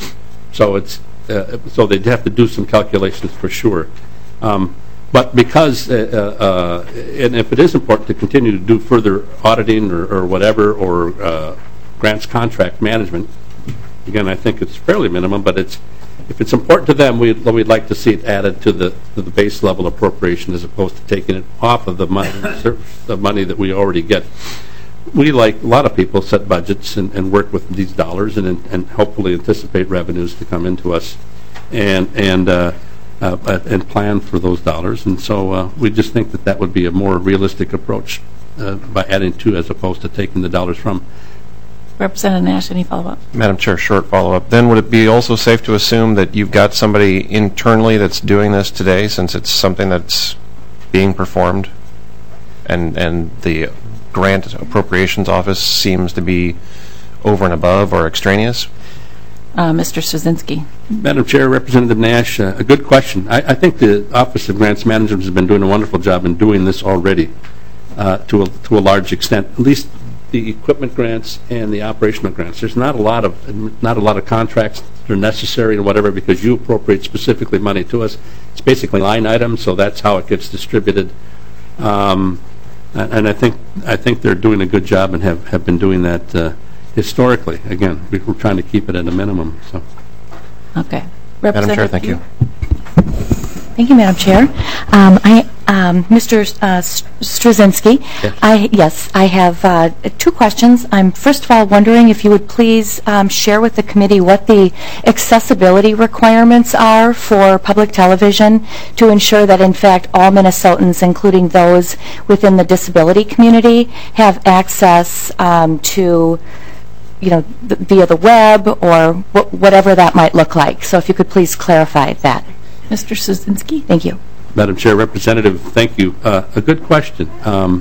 Speaker 12: So it's uh, so they'd have to do some calculations for sure. Um, But because, uh, uh, and if it is important to continue to do further auditing or, or whatever, or uh, grants contract management, again, I think it's fairly minimum, but it's, if it's important to them, we'd, we'd like to see it added to the, to the base level appropriation as opposed to taking it off of the money, the money that we already get. We, like a lot of people, set budgets and, and work with these dollars and, and hopefully anticipate revenues to come into us. And, and, uh, Uh, and plan for those dollars, and so uh, we just think that that would be a more realistic approach uh, by adding to as opposed to taking the dollars from.
Speaker 1: Representative Nash, any follow-up?
Speaker 11: Madam Chair, short follow-up. Then would it be also safe to assume that you've got somebody internally that's doing this today, since it's something that's being performed, and and the grant appropriations office seems to be over and above or extraneous?
Speaker 1: Uh, Mister Szysinski.
Speaker 12: Madam Chair, Representative Nash, uh, a good question. I, I think the Office of Grants Management has been doing a wonderful job in doing this already uh, to, a, to a large extent, at least the equipment grants and the operational grants. There's not a lot of not a lot of contracts that are necessary and whatever because you appropriate specifically money to us. It's basically line items, so that's how it gets distributed. Um, and, and I think I think they're doing a good job and have, have been doing that uh, historically. Again, we're trying to keep it at a minimum. So.
Speaker 1: Okay.
Speaker 11: Madam Chair, thank you.
Speaker 3: Thank you, Madam Chair. Um, I, um, Mister Uh, Strzynski,
Speaker 12: Yes.
Speaker 3: I, yes, I have uh, two questions. I'm first of all wondering if you would please um, share with the committee what the accessibility requirements are for public television to ensure that, in fact, all Minnesotans, including those within the disability community, have access um, to you know, th via the web or wh whatever that might look like. So if you could please clarify that.
Speaker 1: Mister Szysinski.
Speaker 3: Thank you.
Speaker 12: Madam Chair, Representative, thank you. Uh, a good question. Um,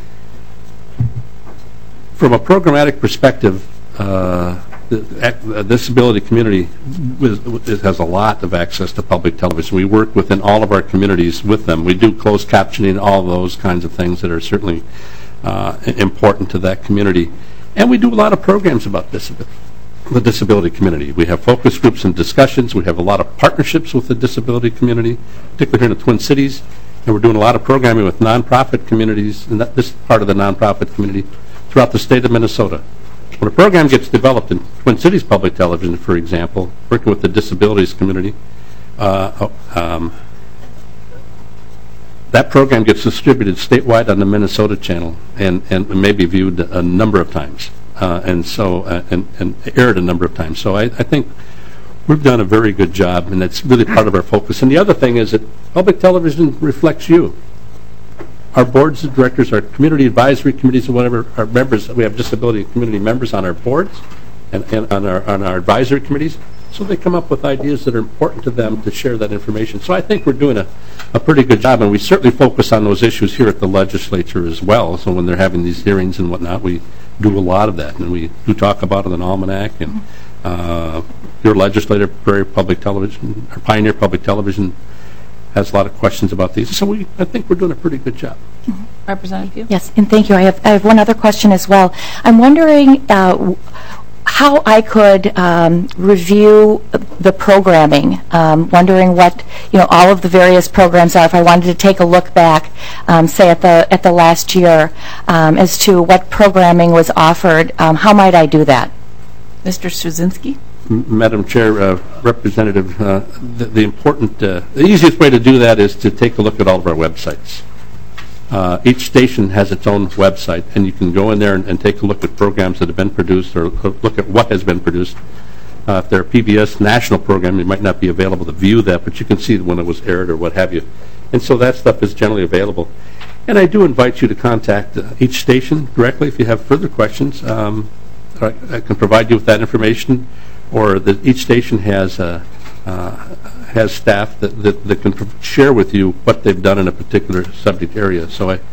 Speaker 12: from a programmatic perspective, uh, the, the disability community is, is, has a lot of access to public television. We work within all of our communities with them. We do closed captioning, all those kinds of things that are certainly uh, important to that community. And we do a lot of programs about disability, the disability community. We have focus groups and discussions. We have a lot of partnerships with the disability community, particularly here in the Twin Cities. And we're doing a lot of programming with nonprofit communities, and that, this is part of the nonprofit community, throughout the state of Minnesota. When a program gets developed in Twin Cities Public Television, for example, working with the disabilities community, uh, um, that program gets distributed statewide on the Minnesota channel and, and may be viewed a number of times uh, and so uh, and, and aired a number of times. So I, I think we've done a very good job, and that's really part of our focus. And the other thing is that public television reflects you. Our boards of directors, our community advisory committees, or whatever, our members, we have disability community members on our boards and, and on our on our advisory committees. So they come up with ideas that are important to them to share that information. So I think we're doing a, a pretty good job, and we certainly focus on those issues here at the legislature as well. So when they're having these hearings and whatnot, we do a lot of that, and we do talk about it in the almanac. And uh, your legislator, Prairie Public Television, or Pioneer Public Television, has a lot of questions about these. So we, I think we're doing a pretty good job.
Speaker 1: Mm-hmm. Representative Pugh?
Speaker 3: Yes, and thank you. I have, I have one other question as well. I'm wondering uh, how I could um, review the programming, um, wondering what, you know, all of the various programs are. If I wanted to take a look back, um, say at the at the last year, um, as to what programming was offered, um, how might I do that?
Speaker 1: Mister Szysinski.
Speaker 12: Madam Chair, uh, Representative, uh, the, the important, uh, the easiest way to do that is to take a look at all of our websites. Uh, each station has its own website, and you can go in there and, and take a look at programs that have been produced or look at what has been produced. Uh, if they're a P B S national program, it might not be available to view that, but you can see when it was aired or what have you. And so that stuff is generally available. And I do invite you to contact uh, each station directly if you have further questions. Um, I, I can provide you with that information, or the, each station has uh, uh, has staff that, that, that can share with you what they've done in a particular subject area. So I,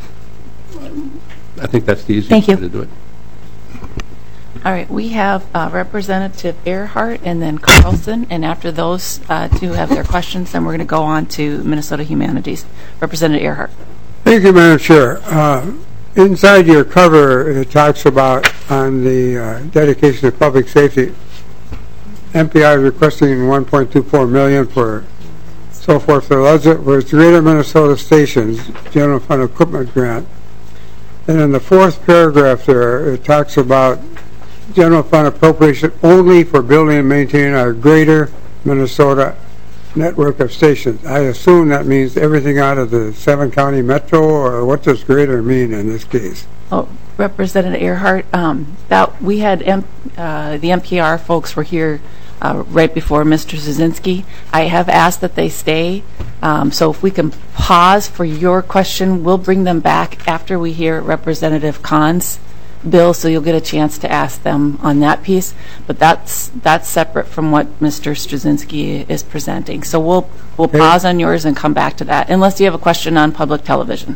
Speaker 12: I think that's the easiest
Speaker 3: Thank you.
Speaker 12: way to do it.
Speaker 1: All right, we have uh, Representative Earhart and then Carlson, and after those uh, two have their questions, then we're going to go on to Minnesota Humanities. Representative Earhart.
Speaker 13: Thank you, Madam Chair. Uh, inside your cover, it talks about on the uh, dedication to public safety, M P I is requesting one point two four million dollars for so forth. So that's it for its Greater Minnesota Stations General Fund Equipment Grant. And in the fourth paragraph there, it talks about general fund appropriation only for building and maintaining our Greater Minnesota network of stations. I assume that means everything out of the seven county metro, or what does greater mean in this case?
Speaker 1: Oh, Representative Earhart, um, that we had M, uh, the M P R folks were here uh, right before Mister Szynski. I have asked that they stay, um, so if we can pause for your question, we'll bring them back after we hear Representative Kahn's bill, so you'll get a chance to ask them on that piece. But that's that's separate from what Mister Straczynski is presenting. So we'll we'll
Speaker 13: Okay.
Speaker 1: pause on yours and come back to that, unless you have a question on public television.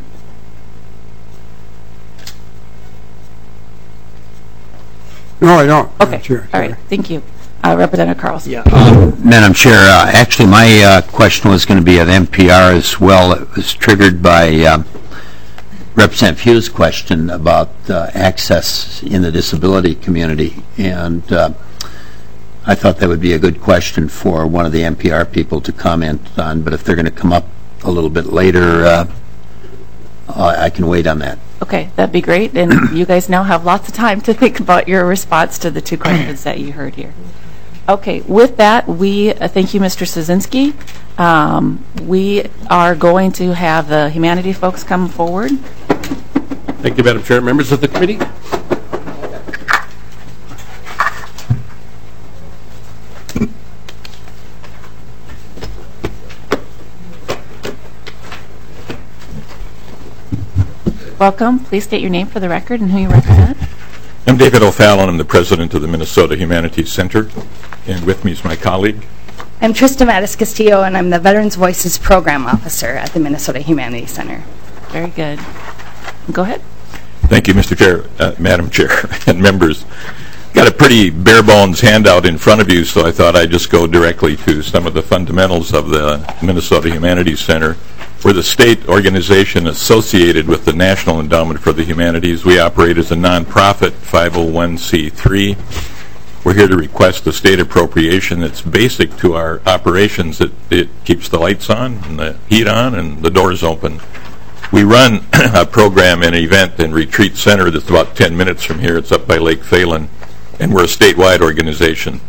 Speaker 13: No, I don't.
Speaker 1: Okay.
Speaker 13: Madam Chair.
Speaker 1: All right. Thank you, uh, Representative Carlson.
Speaker 4: Yeah. Madam Chair, uh, actually, my uh, question was going to be at M P R as well. It was triggered by um, Representative Hughes' question about uh, access in the disability community, and uh, I thought that would be a good question for one of the M P R people to comment on, but if they're going to come up a little bit later, uh, I can wait on that.
Speaker 1: Okay, that'd be great. And you guys now have lots of time to think about your response to the two questions that you heard here. Okay, with that, we uh, thank you, Mister Szynski. Um, we are going to have the humanities folks come forward.
Speaker 12: Thank you, Madam Chair. Members of the committee.
Speaker 1: Welcome. Please state your name for the record and who you represent.
Speaker 14: I'm David O'Fallon. I'm the president of the Minnesota Humanities Center, and with me is my colleague.
Speaker 15: I'm Trista Mattis Castillo, and I'm the Veterans Voices Program Officer at the Minnesota Humanities Center.
Speaker 1: Very good. Go ahead.
Speaker 14: Thank you, Mister Chair, uh, Madam Chair, and members. Got a pretty bare bones handout in front of you, so I thought I'd just go directly to some of the fundamentals of the Minnesota Humanities Center. We're the state organization associated with the National Endowment for the Humanities. We operate as a nonprofit five oh one c three. We're here to request a state appropriation that's basic to our operations. It, it keeps the lights on and the heat on and the doors open. We run a program and event and retreat center that's about ten minutes from here. It's up by Lake Phelan, and we're a statewide organization.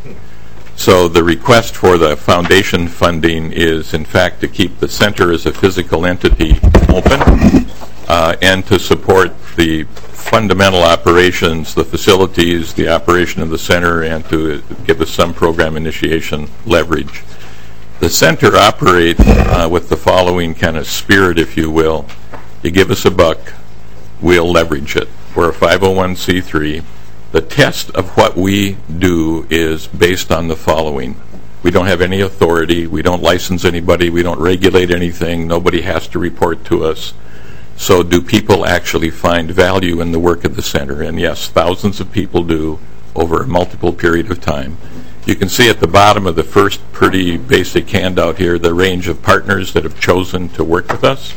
Speaker 14: So the request for the foundation funding is, in fact, to keep the center as a physical entity open uh, and to support the fundamental operations, the facilities, the operation of the center, and to give us some program initiation leverage. The center operates uh, with the following kind of spirit, if you will. You give us a buck, we'll leverage it. We're a five oh one c three. The test of what we do is based on the following. We don't have any authority. We don't license anybody. We don't regulate anything. Nobody has to report to us. So do people actually find value in the work of the center? And yes, thousands of people do over a multiple period of time. You can see at the bottom of the first pretty basic handout here the range of partners that have chosen to work with us.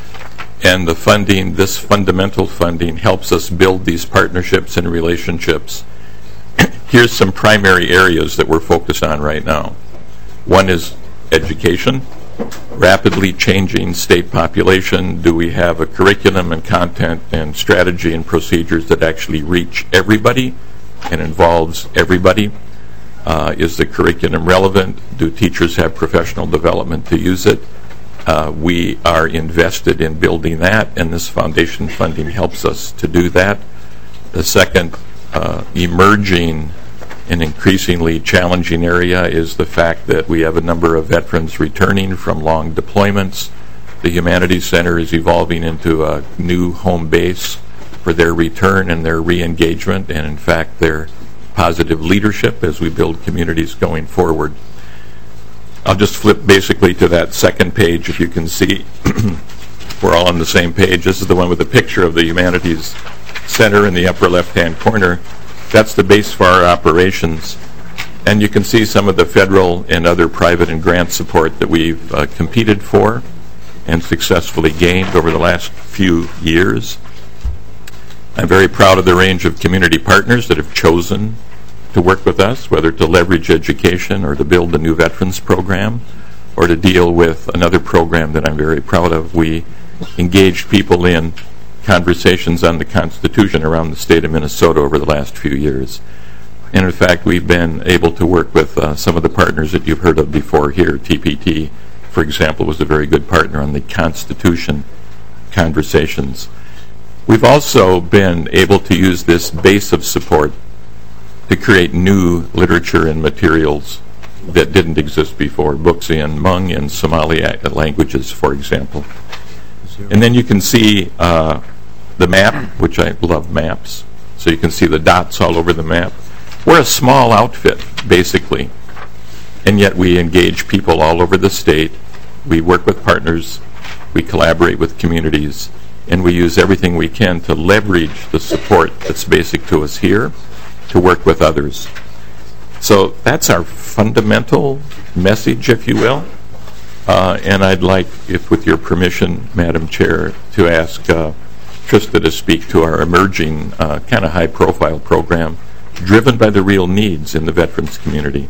Speaker 14: And the funding, this fundamental funding, helps us build these partnerships and relationships. Here's some primary areas that we're focused on right now. One is education. Rapidly changing state population. Do we have a curriculum and content and strategy and procedures that actually reach everybody and involves everybody? Uh, is the curriculum relevant? Do teachers have professional development to use it? Uh, we are invested in building that, and this foundation funding helps us to do that. The second uh, emerging and increasingly challenging area is the fact that we have a number of veterans returning from long deployments. The Humanities Center is evolving into a new home base for their return and their re-engagement, and in fact their positive leadership as we build communities going forward. I'll just flip basically to that second page. If you can see, we're all on the same page. This is the one with the picture of the Humanities Center in the upper left-hand corner. That's the base for our operations. And you can see some of the federal and other private and grant support that we've uh, competed for and successfully gained over the last few years. I'm very proud of the range of community partners that have chosen to work with us, whether to leverage education or to build a new veterans program or to deal with another program that I'm very proud of. We engaged people in conversations on the Constitution around the state of Minnesota over the last few years. And in fact, we've been able to work with uh, some of the partners that you've heard of before here. T P T, for example, was a very good partner on the Constitution conversations. We've also been able to use this base of support to create new literature and materials that didn't exist before, books in Hmong and Somali languages, for example. And then you can see uh, the map, which I love maps, so you can see the dots all over the map. We're a small outfit, basically, and yet we engage people all over the state. We work with partners, we collaborate with communities, and we use everything we can to leverage the support that's basic to us here to work with others. So that's our fundamental message, if you will. Uh, and I'd like, if with your permission, Madam Chair, to ask uh, Trista to speak to our emerging uh, kind of high-profile program driven by the real needs in the veterans community.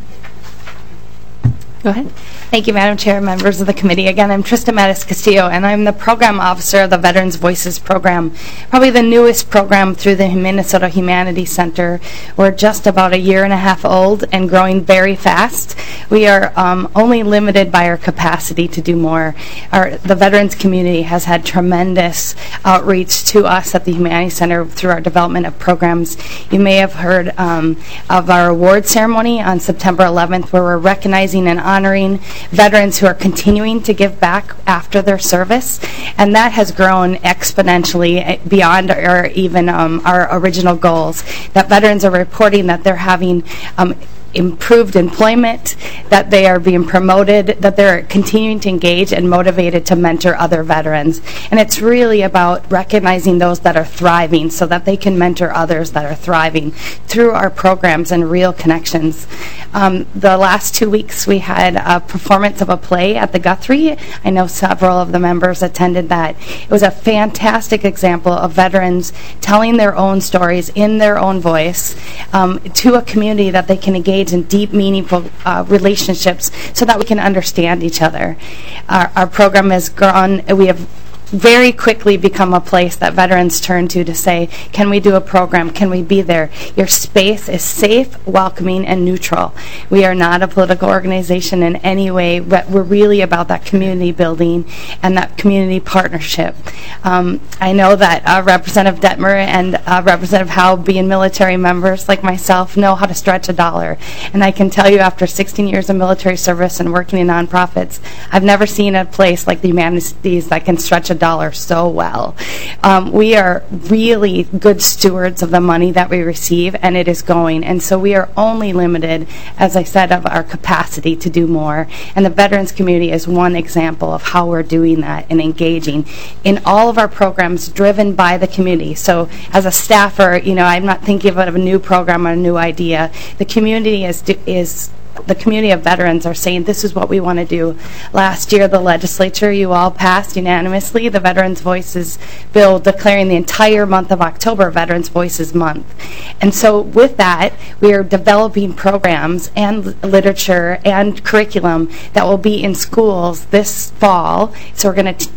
Speaker 15: Go ahead. Thank you, Madam Chair, members of the committee. Again, I'm Trista Mattis Castillo, and I'm the program officer of the Veterans Voices program, probably the newest program through the Minnesota Humanities Center. We're just about a year and a half old and growing very fast. We are um, only limited by our capacity to do more. Our, the veterans community has had tremendous outreach to us at the Humanities Center through our development of programs. You may have heard um, of our award ceremony on September eleventh, where we're recognizing and honoring veterans who are continuing to give back after their service, and that has grown exponentially beyond our even um, our original goals. That veterans are reporting that they're having um, improved employment, that they are being promoted, that they're continuing to engage and motivated to mentor other veterans. And it's really about recognizing those that are thriving so that they can mentor others that are thriving through our programs and real connections. Um, the last two weeks we had a performance of a play at the Guthrie. I know several of the members attended that. It was a fantastic example of veterans telling their own stories in their own voice um, to a community that they can engage in deep, meaningful uh, relationships so that we can understand each other. Our, our program has grown. We have very quickly become a place that veterans turn to to say, can we do a program? Can we be there? Your space is safe, welcoming, and neutral. We are not a political organization in any way, but we're really about that community building and that community partnership. Um, I know that uh, Representative Detmer and uh, Representative Howe, being military members like myself, know how to stretch a dollar. And I can tell you, after sixteen years of military service and working in nonprofits, I've never seen a place like the Humanities that can stretch a dollar so well. Um, we are really good stewards of the money that we receive, and it is going. And so we are only limited, as I said, of our capacity to do more. And the veterans community is one example of how we're doing that and engaging in all of our programs driven by the community. So as a staffer, you know, I'm not thinking of a new program or a new idea. The community is is the community of veterans are saying this is what we want to do. Last year, the legislature, you all passed unanimously the Veterans Voices bill declaring the entire month of October Veterans Voices Month. And so with that, we are developing programs and literature and curriculum that will be in schools this fall. So we're going to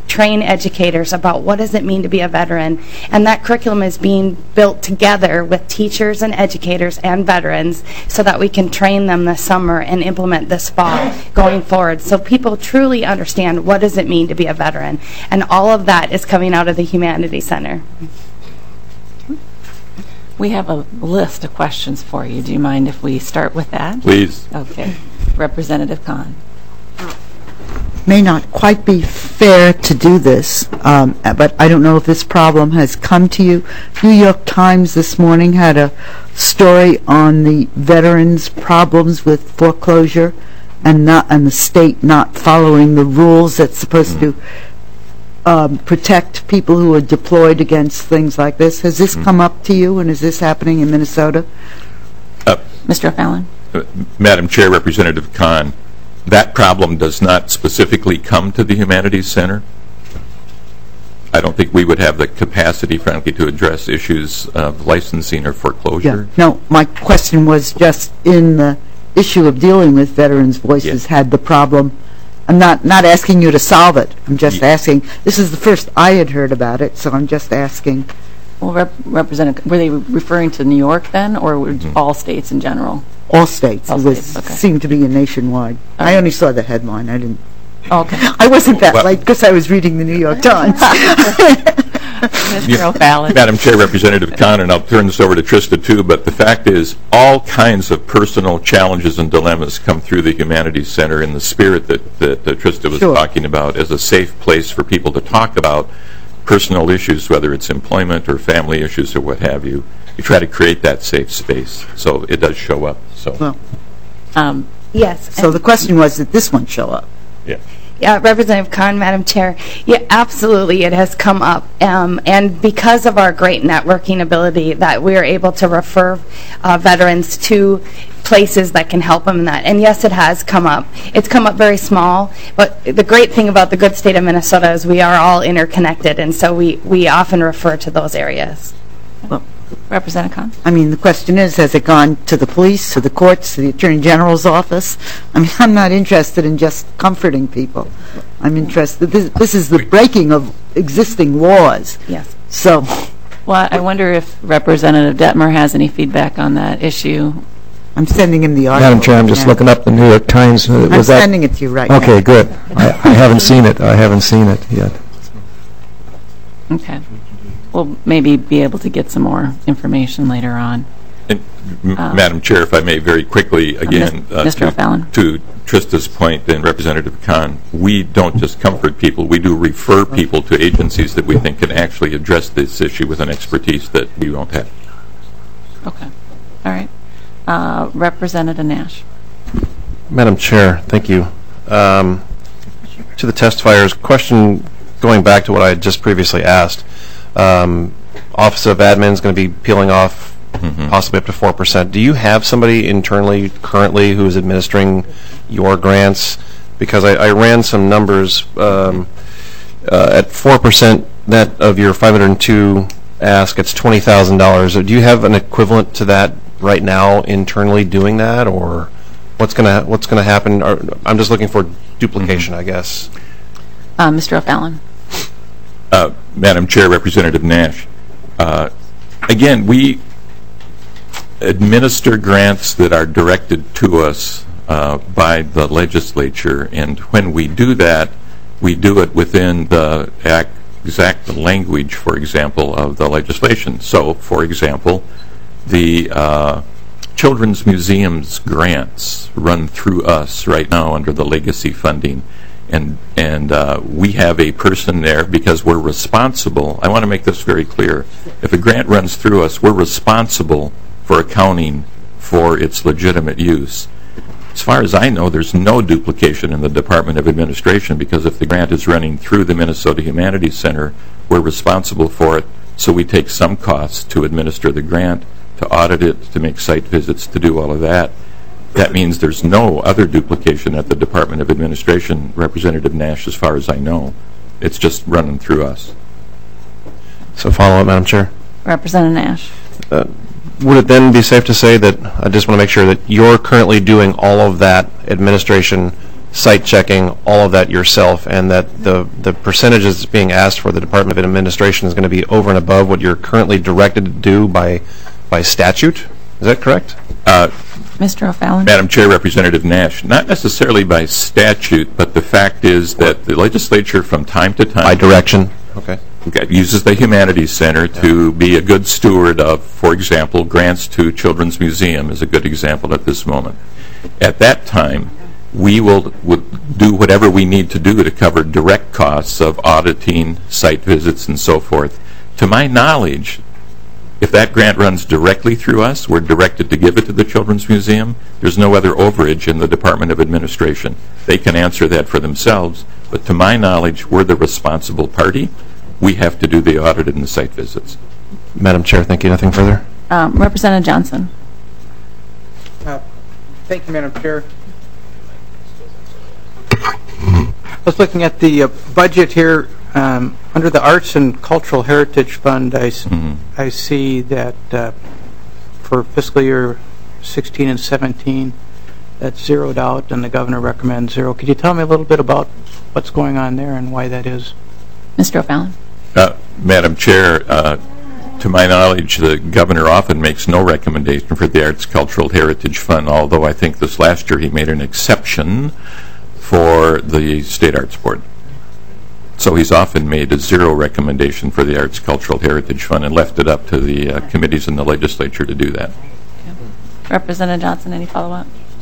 Speaker 15: train educators about what does it mean to be a veteran. And that curriculum is being built together with teachers and educators and veterans so that we can train them this summer and implement this fall going forward. So people truly understand what does it mean to be a veteran. And all of that is coming out of the Humanities Center.
Speaker 1: We have a list of questions for you. Do you mind if we start with that?
Speaker 14: Please.
Speaker 1: Okay. Representative Kahn.
Speaker 16: May not quite be fair to do this, um, but I don't know if this problem has come to you. New York Times this morning had a story on the veterans' problems with foreclosure and not and the state not following the rules that's supposed mm. to um, protect people who are deployed against things like this. Has this mm. come up to you, and is this happening in Minnesota?
Speaker 14: Uh,
Speaker 1: Mister O'Fallon.
Speaker 14: Uh, Madam Chair, Representative Kahn, that problem does not specifically come to the Humanities Center. I don't think we would have the capacity, frankly, to address issues of licensing or foreclosure.
Speaker 16: Yeah. No, my question was just in the issue of dealing with Veterans Voices
Speaker 14: yeah.
Speaker 16: had the problem. I'm not, not asking you to solve it. I'm just yeah. asking. This is the first I had heard about it, so I'm just asking.
Speaker 1: Well, Rep Representative, were they referring to New York then, or mm-hmm. all states in general?
Speaker 16: All states.
Speaker 1: All
Speaker 16: it was,
Speaker 1: states, okay.
Speaker 16: seemed to be a nationwide.
Speaker 1: Okay.
Speaker 16: I only saw the headline. I didn't.
Speaker 1: Oh, okay.
Speaker 16: I wasn't that
Speaker 14: well,
Speaker 16: late because I was reading the New York Times.
Speaker 1: Mister O'Fallon.
Speaker 14: Madam Chair, Representative Kahn, and I'll turn this over to Trista too, but the fact is all kinds of personal challenges and dilemmas come through the Humanities Center in the spirit that, that, that Trista was
Speaker 16: sure.
Speaker 14: talking about as a safe place for people to talk about personal issues, whether it's employment or family issues or what have you. You try to create that safe space, so it does show up. So,
Speaker 16: well,
Speaker 1: um,
Speaker 15: yes.
Speaker 16: So the question was, did this one show up?
Speaker 14: Yeah.
Speaker 15: Yeah, Representative Kahn, Madam Chair. Yeah, absolutely, it has come up. Um, and because of our great networking ability, that we are able to refer uh, veterans to places that can help them in that. And yes, it has come up. It's come up very small, but the great thing about the good state of Minnesota is we are all interconnected, and so we, we often refer to those areas.
Speaker 16: Well,
Speaker 1: Representative Kahn?
Speaker 16: I mean, the question is, has it gone to the police, to the courts, to the Attorney General's office? I mean, I'm not interested in just comforting people. I'm interested, this, this is the breaking of existing laws.
Speaker 15: Yes.
Speaker 16: So.
Speaker 1: Well, I wonder if Representative Detmer has any feedback on that issue.
Speaker 16: I'm sending him the article.
Speaker 17: Madam Chair, I'm just
Speaker 16: now.
Speaker 17: looking up the New York Times. Uh,
Speaker 16: I'm
Speaker 17: was that
Speaker 16: sending it to you right
Speaker 17: okay,
Speaker 16: now.
Speaker 17: Okay, good. I, I haven't seen it. I haven't seen it yet.
Speaker 1: Okay. We'll maybe be able to get some more information later on.
Speaker 14: And,
Speaker 1: uh,
Speaker 14: Madam Chair, if I may very quickly, again,
Speaker 1: uh, Mister
Speaker 14: to,
Speaker 1: O'Fallon.
Speaker 14: to Trista's point and Representative Kahn, we don't just comfort people, we do refer people to agencies that we think can actually address this issue with an expertise that we won't have.
Speaker 1: Okay. All right. Uh, Representative Nash.
Speaker 11: Madam Chair, thank you. Um, to the testifiers, question going back to what I had just previously asked. Um, Office of Admin is going to be peeling off mm-hmm. possibly up to four percent. Do you have somebody internally currently who is administering your grants? Because I, I ran some numbers um, uh, at four percent net of your five hundred two ask, it's twenty thousand dollars. Do you have an equivalent to that right now internally doing that, or what's going to what's going to happen? Or, I'm just looking for duplication, mm-hmm. I guess.
Speaker 1: Uh, Mister O'Fallon.
Speaker 14: Uh, Madam Chair, Representative Nash, uh, again, we administer grants that are directed to us uh, by the legislature, and when we do that, we do it within the act, exact language, for example, of the legislation. So, for example, the uh, Children's Museum's grants run through us right now under the legacy funding. And, and uh, we have a person there because we're responsible. I want to make this very clear. If a grant runs through us, we're responsible for accounting for its legitimate use. As far as I know, there's no duplication in the Department of Administration, because if the grant is running through the Minnesota Humanities Center, we're responsible for it, so we take some costs to administer the grant, to audit it, to make site visits, to do all of that. That means there's no other duplication at the Department of Administration, Representative Nash, as far as I know. It's just running through us.
Speaker 11: So follow up, Madam Chair.
Speaker 1: Representative Nash.
Speaker 11: Uh, would it then be safe to say that, I just want to make sure that you're currently doing all of that administration site checking, all of that yourself, and that the, the percentages being asked for the Department of Administration is going to be over and above what you're currently directed to do by, by statute? Is that correct?
Speaker 14: Uh,
Speaker 1: Mister O'Fallon?
Speaker 14: Madam Chair, Representative Nash, not necessarily by statute, but the fact is that the legislature from time to time...
Speaker 11: By direction? Okay.
Speaker 14: Okay, uses the Humanities Center to be a good steward of, for example, grants to Children's Museum is a good example at this moment. At that time, we will would do whatever we need to do to cover direct costs of auditing, site visits, and so forth. To my knowledge, if that grant runs directly through us, we're directed to give it to the Children's Museum. There's no other overage in the Department of Administration. They can answer that for themselves, but to my knowledge, we're the responsible party. We have to do the audit and the site visits.
Speaker 11: Madam Chair, thank you. Nothing further?
Speaker 1: Um, Representative Johnson.
Speaker 5: Uh, thank you, Madam Chair. I was looking at the uh, budget here. Um, under the Arts and Cultural Heritage Fund, I, s mm-hmm. I see that uh, for fiscal year sixteen and seventeen, that's zeroed out, and the governor recommends zero. Could you tell me a little bit about what's going on there and why that is?
Speaker 1: Mister O'Fallon.
Speaker 14: Uh, Madam Chair, uh, to my knowledge, the governor often makes no recommendation for the Arts Cultural Heritage Fund, although I think this last year he made an exception for the State Arts Board. So he's often made a zero recommendation for the Arts Cultural Heritage Fund and left it up to the uh, committees in the legislature to do that.
Speaker 1: Okay. Representative Johnson, any follow-up?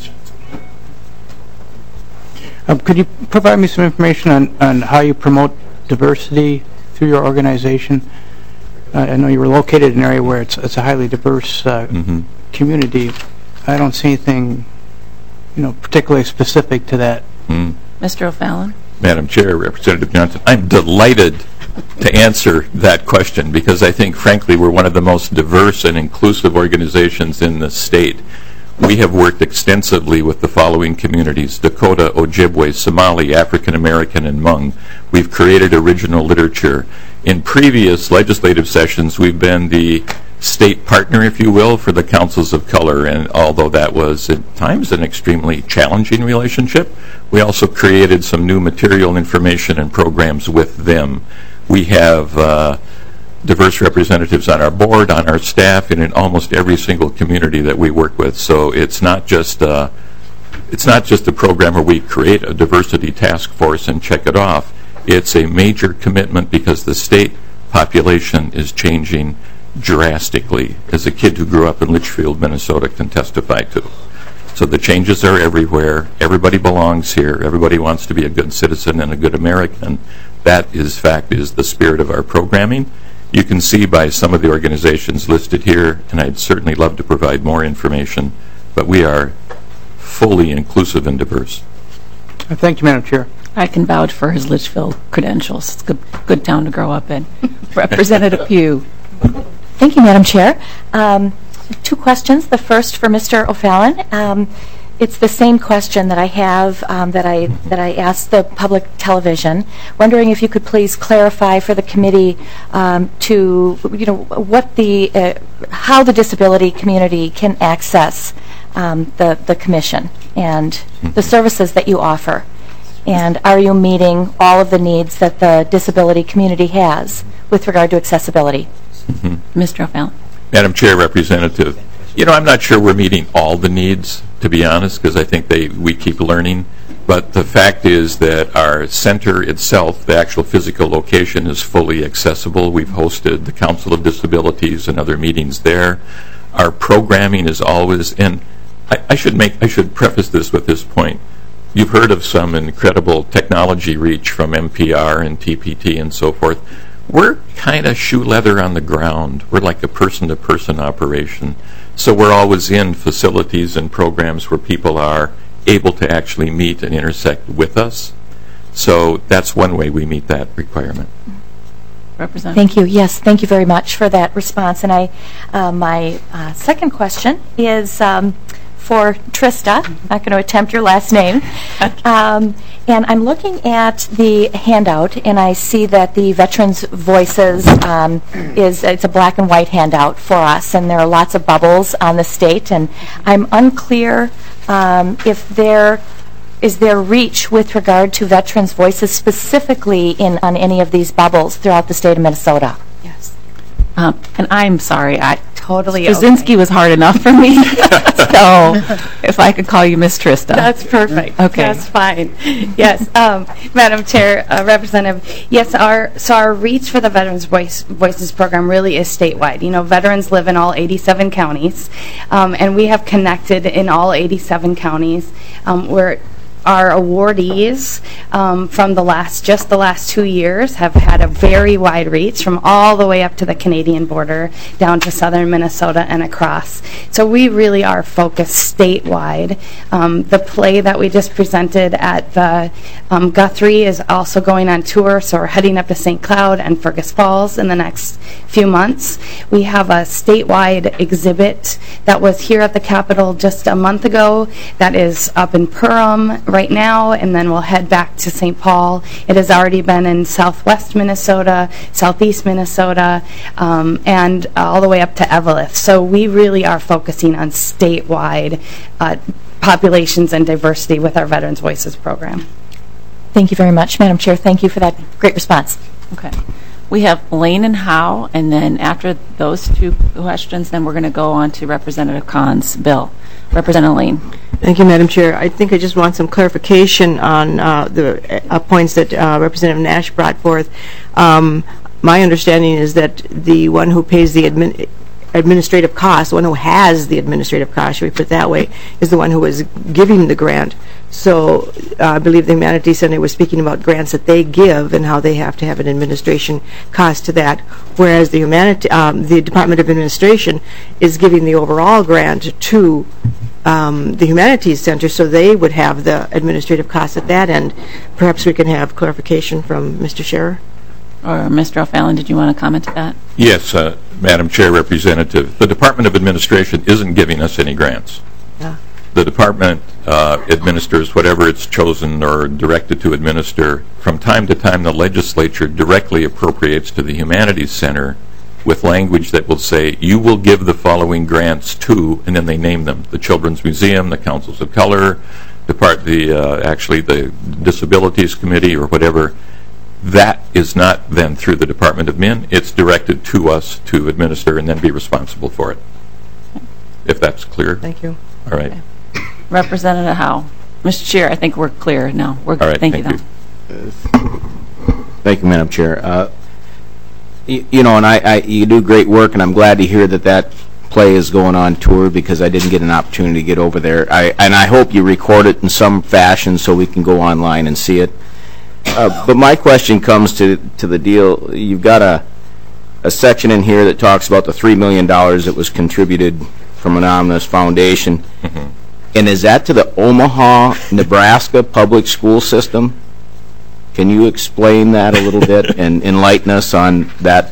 Speaker 5: Um, could you provide me some information on, on how you promote diversity through your organization? Uh, I know you were located in an area where it's, it's a highly diverse uh, mm-hmm. community. I don't see anything, you know, particularly specific to that.
Speaker 14: Mm.
Speaker 1: Mister O'Fallon.
Speaker 14: Madam Chair, Representative Johnson, I'm delighted to answer that question because I think, frankly, we're one of the most diverse and inclusive organizations in the state. We have worked extensively with the following communities: Dakota, Ojibwe, Somali, African American, and Hmong. We've created original literature. In previous legislative sessions, we've been the state partner, if you will, for the councils of color, and although that was at times an extremely challenging relationship, we also created some new material, information, and programs with them. We have uh, diverse representatives on our board, on our staff, and in almost every single community that we work with. So it's not just uh, it's not just a program where we create a diversity task force and check it off. It's a major commitment because the state population is changing drastically, as a kid who grew up in Litchfield, Minnesota, can testify to. So the changes are everywhere. Everybody belongs here. Everybody wants to be a good citizen and a good American. That is fact is the spirit of our programming. You can see by some of the organizations listed here, and I'd certainly love to provide more information, but we are fully inclusive and diverse.
Speaker 5: Thank you, Madam Chair.
Speaker 1: I can vouch for his Litchfield credentials. It's a good, good town to grow up in. Representative Pugh.
Speaker 18: Thank you, Madam Chair. Um, two questions. The first for Mister O'Fallon. Um, it's the same question that I have um, that I that I asked the public television. Wondering if you could please clarify for the committee um, to you know what the uh, how the disability community can access um, the the commission and the services that you offer, and are you meeting all of the needs that the disability community has with regard to accessibility?
Speaker 14: Mm-hmm.
Speaker 1: Mister O'Fallon.
Speaker 14: Madam Chair, Representative, you know, I'm not sure we're meeting all the needs, to be honest, because I think they we keep learning. But the fact is that our center itself, the actual physical location, is fully accessible. We've hosted the Council of Disabilities and other meetings there. Our programming is always, and I, I should make, I should preface this with this point. You've heard of some incredible technology reach from N P R and T P T and so forth. We're kind of shoe leather on the ground. We're like a person-to-person operation. So we're always in facilities and programs where people are able to actually meet and intersect with us. So that's one way we meet that requirement.
Speaker 18: Representative. Thank you. Yes, thank you very much for that response. And I, uh, my uh, second question is um, for Trista. I'm not going to attempt your last name. Um, and I'm looking at the handout, and I see that the Veterans Voices um, is it's a black and white handout for us, and there are lots of bubbles on the state, and I'm unclear um, if there is there reach with regard to Veterans Voices specifically in on any of these bubbles throughout the state of Minnesota?
Speaker 1: Yes. Um, and I'm sorry, I
Speaker 18: totally.
Speaker 1: Straczynski
Speaker 18: okay.
Speaker 1: was hard enough for me. So if I could call you Miss Trista.
Speaker 15: That's perfect.
Speaker 1: Okay.
Speaker 15: That's fine. Yes, um, Madam Chair, uh, Representative. Yes, our so our reach for the Veterans Voice, Voices program really is statewide. You know, veterans live in all eighty-seven counties, um, and we have connected in all eighty-seven counties. Um, we're Our awardees um, from the last, just the last two years have had a very wide reach from all the way up to the Canadian border down to southern Minnesota and across. So we really are focused statewide. Um, the play that we just presented at the um, Guthrie is also going on tour, so we're heading up to Saint Cloud and Fergus Falls in the next few months. We have a statewide exhibit that was here at the Capitol just a month ago that is up in Perham right now, and then we'll head back to Saint Paul. It has already been in southwest Minnesota, southeast Minnesota, um, and uh, all the way up to Eveleth. So we really are focusing on statewide uh, populations and diversity with our Veterans Voices program.
Speaker 18: Thank you very much, Madam Chair. Thank you for that great response.
Speaker 1: Okay. We have Lane and Howe, and then after those two questions, then we're going to go on to Representative Kahn's bill. Representative Lane.
Speaker 19: Thank you, Madam Chair. I think I just want some clarification on uh, the uh, points that uh, Representative Nash brought forth. Um, my understanding is that the one who pays the admin administrative cost, the one who has the administrative cost, should we put it that way, is the one who is giving the grant. So uh, I believe the Humanities Center was speaking about grants that they give and how they have to have an administration cost to that, whereas the, humanity, um, the Department of Administration is giving the overall grant to um, the Humanities Center, so they would have the administrative costs at that end. Perhaps we can have clarification from Mister Scherer.
Speaker 1: Or Mister O'Fallon, did you want to comment to that?
Speaker 14: Yes, uh, Madam Chair, Representative. The Department of Administration isn't giving us any grants.
Speaker 19: Yeah.
Speaker 14: The department uh, administers whatever it's chosen or directed to administer. From time to time, the legislature directly appropriates to the Humanities Center with language that will say, you will give the following grants to, and then they name them, the Children's Museum, the Councils of Color, the part, the uh, actually the Disabilities Committee or whatever. That is not then through the Department of Min. It's directed to us to administer and then be responsible for it. If that's clear.
Speaker 19: Thank you.
Speaker 14: All right.
Speaker 1: Okay. Representative Howe. Mister Chair, I think we're clear now. We're
Speaker 14: All right,
Speaker 1: thank,
Speaker 14: thank
Speaker 1: you.
Speaker 20: you. Thank you, Madam Chair. Uh, you, you know, and I, I, you do great work, and I'm glad to hear that that play is going on tour because I didn't get an opportunity to get over there. I, and I hope you record it in some fashion so we can go online and see it. Uh, but my question comes to to the deal. You've got a a section in here that talks about the three million dollars that was contributed from an Anonymous Foundation.
Speaker 14: Mm-hmm.
Speaker 20: And is that to the Omaha, Nebraska public school system? Can you explain that a little bit and enlighten us on that?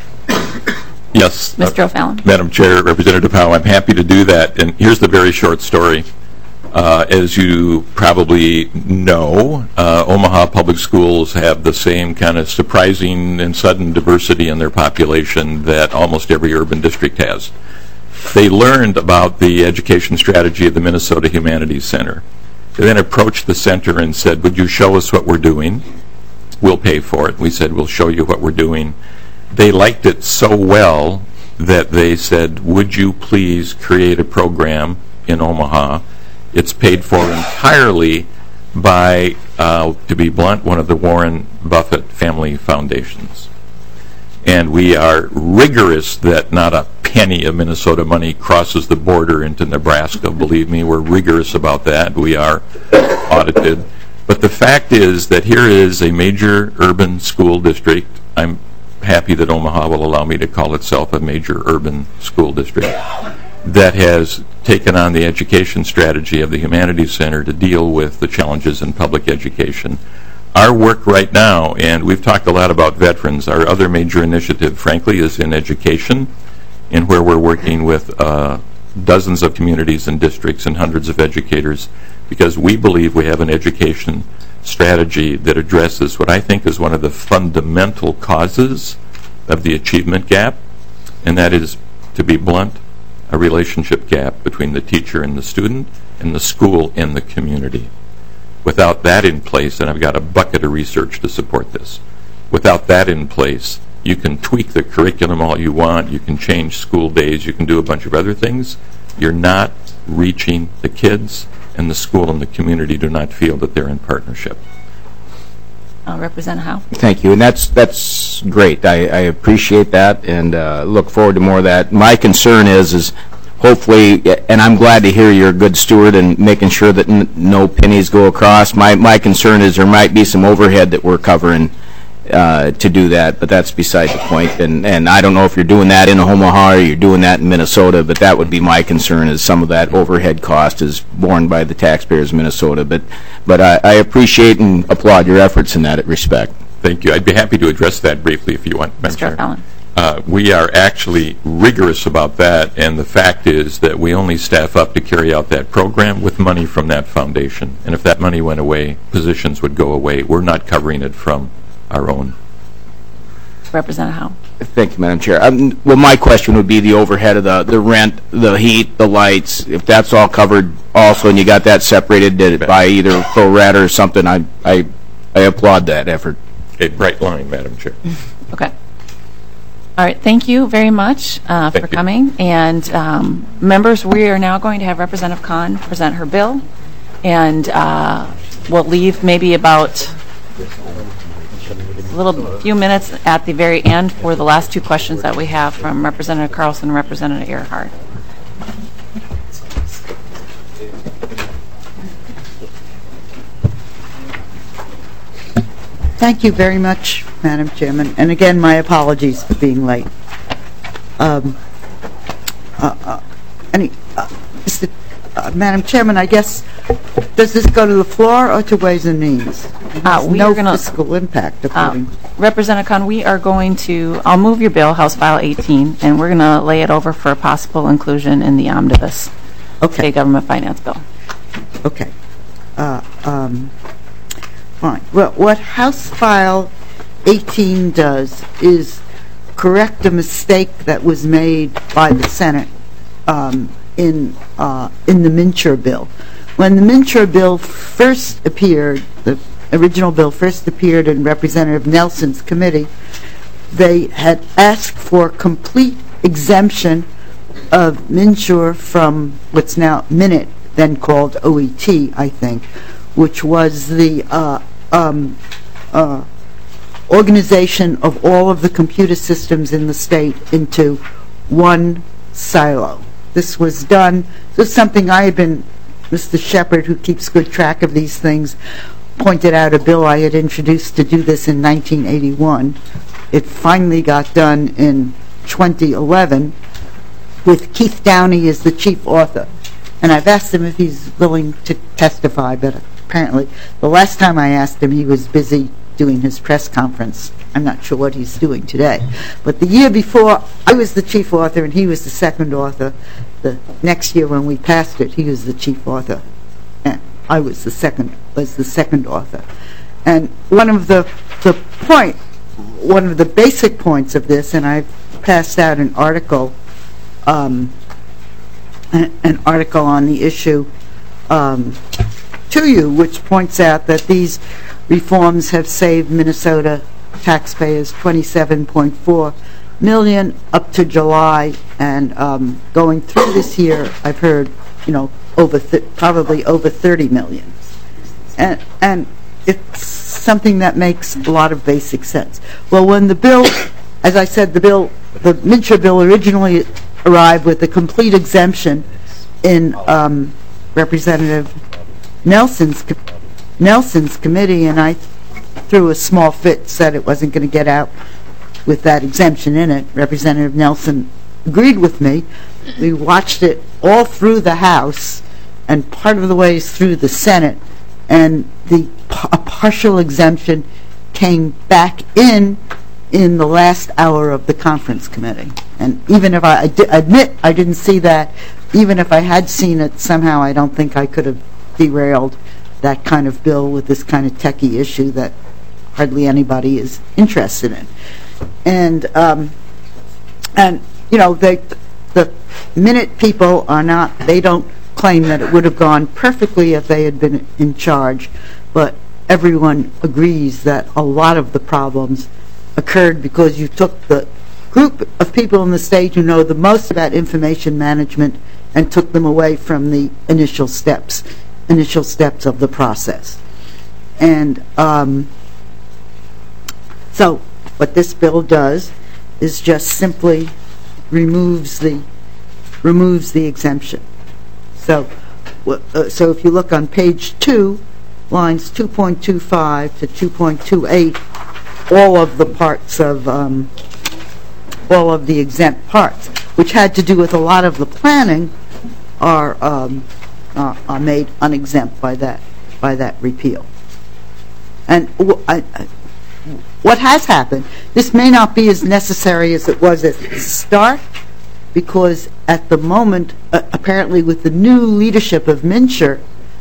Speaker 14: Yes.
Speaker 1: Mister O'Fallon.
Speaker 14: Madam Chair, Representative Howe, I'm happy to do that. And here's the very short story. Uh, as you probably know, uh, Omaha Public Schools have the same kind of surprising and sudden diversity in their population that almost every urban district has. They learned about the education strategy of the Minnesota Humanities Center. They then approached the center and said, would you show us what we're doing? We'll pay for it. We said, we'll show you what we're doing. They liked it so well that they said, would you please create a program in Omaha? It's paid for entirely by, uh, to be blunt, one of the Warren Buffett family foundations. And we are rigorous that not a penny of Minnesota money crosses the border into Nebraska. Believe me, we're rigorous about that. We are audited. But the fact is that here is a major urban school district. I'm happy that Omaha will allow me to call itself a major urban school district that has taken on the education strategy of the Humanities Center to deal with the challenges in public education. Our work right now, and we've talked a lot about veterans, our other major initiative, frankly, is in education, in where we're working with uh, dozens of communities and districts and hundreds of educators, because we believe we have an education strategy that addresses what I think is one of the fundamental causes of the achievement gap, and that is, to be blunt, a relationship gap between the teacher and the student and the school and the community. Without that in place, and I've got a bucket of research to support this, without that in place, you can tweak the curriculum all you want, you can change school days, you can do a bunch of other things. You're not reaching the kids, and the school and the community do not feel that they're in partnership.
Speaker 1: Uh, Representative Howe.
Speaker 20: Thank you, and that's that's great. I, I appreciate that, and uh, look forward to more of that. My concern is, is hopefully, and I'm glad to hear you're a good steward and making sure that n no pennies go across. My my concern is there might be some overhead that we're covering uh, to do that, but that's beside the point. And and I don't know if you're doing that in Omaha or you're doing that in Minnesota, but that would be my concern. Is some of that overhead cost is borne by the taxpayers of Minnesota. But but I, I appreciate and applaud your efforts in that respect.
Speaker 14: Thank you. I'd be happy to address that briefly if you want, Madam Chair.
Speaker 1: Mister Allen.
Speaker 14: Uh, we are actually rigorous about that, and the fact is that we only staff up to carry out that program with money from that foundation. And if that money went away, positions would go away. We're not covering it from our own.
Speaker 1: Representative Howe.
Speaker 20: Thank you, Madam Chair. Um, well, my question would be the overhead of the, the rent, the heat, the lights. If that's all covered also, and you got that separated did it by either pro rata or something, I, I, I applaud that effort.
Speaker 14: A bright line, Madam Chair.
Speaker 1: Okay. All right, thank you very much uh, for
Speaker 14: you.
Speaker 1: coming. And um, members, we are now going to have Representative Khan present her bill, and uh, we'll leave maybe about a little few minutes at the very end for the last two questions that we have from Representative Carlson and Representative Earhart.
Speaker 16: Thank you very much, Madam Chairman. And again, my apologies for being late. Um, uh, uh, any, uh, Mister Uh, Madam Chairman, I guess, does this go to the floor or to Ways and Means?
Speaker 1: Uh, we
Speaker 16: no
Speaker 1: are gonna,
Speaker 16: fiscal impact, according
Speaker 1: uh, Representative Khan, we are going to, I'll move your bill, House File eighteen, and we're going to lay it over for possible inclusion in the omnibus
Speaker 16: okay.
Speaker 1: state government finance bill.
Speaker 16: Okay. Uh, um, fine. Well, what House File eighteen does is correct a mistake that was made by the Senate um, in uh, in the Mincher bill. When the Mincher bill first appeared, the original bill first appeared in Representative Nelson's committee, they had asked for complete exemption of Mincher from what's now Minute, then called O E T, I think, which was the uh, um, uh, organization of all of the computer systems in the state into one silo. This was done, this is something I had been, Mister Shepard, who keeps good track of these things, pointed out a bill I had introduced to do this in nineteen eighty-one. It finally got done in twenty eleven with Keith Downey as the chief author. And I've asked him if he's willing to testify, but apparently the last time I asked him he was busy doing his press conference. I'm not sure what he's doing today. But the year before, I was the chief author and he was the second author. The next year when we passed it, he was the chief author and I was the second was the second author. And one of the the point, one of the basic points of this, and I've passed out an article, um, an, an article on the issue um, to you, which points out that these reforms have saved Minnesota taxpayers twenty-seven point four million dollars up to July, and um, going through this year, I've heard, you know, over th probably over thirty million dollars. And, and it's something that makes a lot of basic sense. Well, when the bill, as I said, the bill, the Mincher bill originally arrived with a complete exemption in um, Representative Nelson's Nelson's committee, and I threw a small fit, said it wasn't going to get out with that exemption in it. Representative Nelson agreed with me. We watched it all through the House and part of the ways through the Senate, and the a partial exemption came back in in the last hour of the conference committee. And even if I, I di admit I didn't see that, even if I had seen it, somehow I don't think I could have derailed that kind of bill with this kind of techie issue that hardly anybody is interested in. And, um, and you know, they, the Minute people are not, they don't claim that it would have gone perfectly if they had been in charge, but everyone agrees that a lot of the problems occurred because you took the group of people in the state who know the most about information management and took them away from the initial steps, initial steps of the process. And um, so what this bill does is just simply removes the removes the exemption. So, uh, so if you look on page two, lines two point two five to two point two eight, all of the parts of um, all of the exempt parts, which had to do with a lot of the planning, are um, uh, are made unexempt by that by that repeal. And w I, I, what has happened? This may not be as necessary as it was at the start, because at the moment, uh, apparently, with the new leadership of MNsure,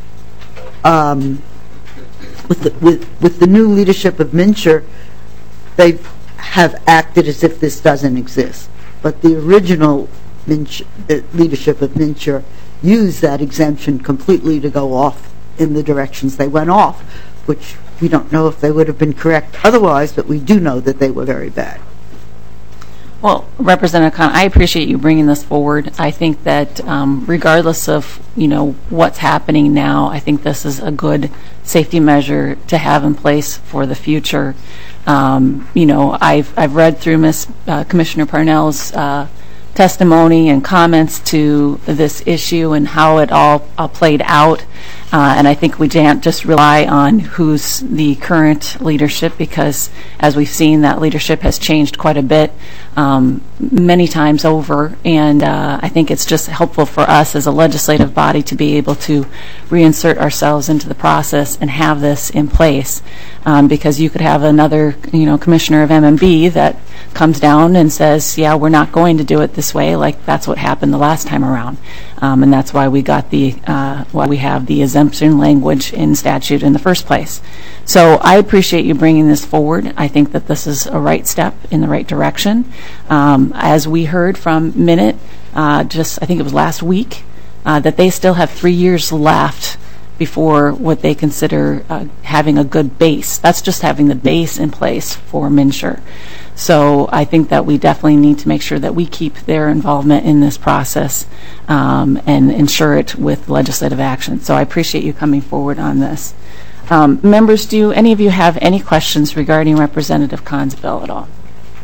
Speaker 16: um, with the, with with the new leadership of MNsure, they have acted as if this doesn't exist. But the original MNsure, uh, leadership of MNsure used that exemption completely to go off in the directions they went off, which we don't know if they would have been correct otherwise, but we do know that they were very bad.
Speaker 1: Well, Representative Khan, I appreciate you bringing this forward. I think that um, regardless of, you know, what's happening now, I think this is a good safety measure to have in place for the future. Um, you know, I've, I've read through Miz Uh, Commissioner Parnell's uh, testimony and comments to this issue and how it all, all played out. Uh, and I think we can't just rely on who's the current leadership, because as we've seen, that leadership has changed quite a bit um, many times over. And uh, I think it's just helpful for us as a legislative body to be able to reinsert ourselves into the process and have this in place. Um, because you could have another, you know, commissioner of M M B that comes down and says, yeah, we're not going to do it this way, like that's what happened the last time around. Um, and that's why we got the, uh, why we have the exemption language in statute in the first place. So I appreciate you bringing this forward. I think that this is a right step in the right direction. Um, as we heard from Minute, uh, just I think it was last week, uh, that they still have three years left before what they consider uh, having a good base. That's just having the base in place for MNsure. So I think that we definitely need to make sure that we keep their involvement in this process um, and ensure it with legislative action. So I appreciate you coming forward on this. Um, members, do any of you have any questions regarding Representative Khan's bill at all?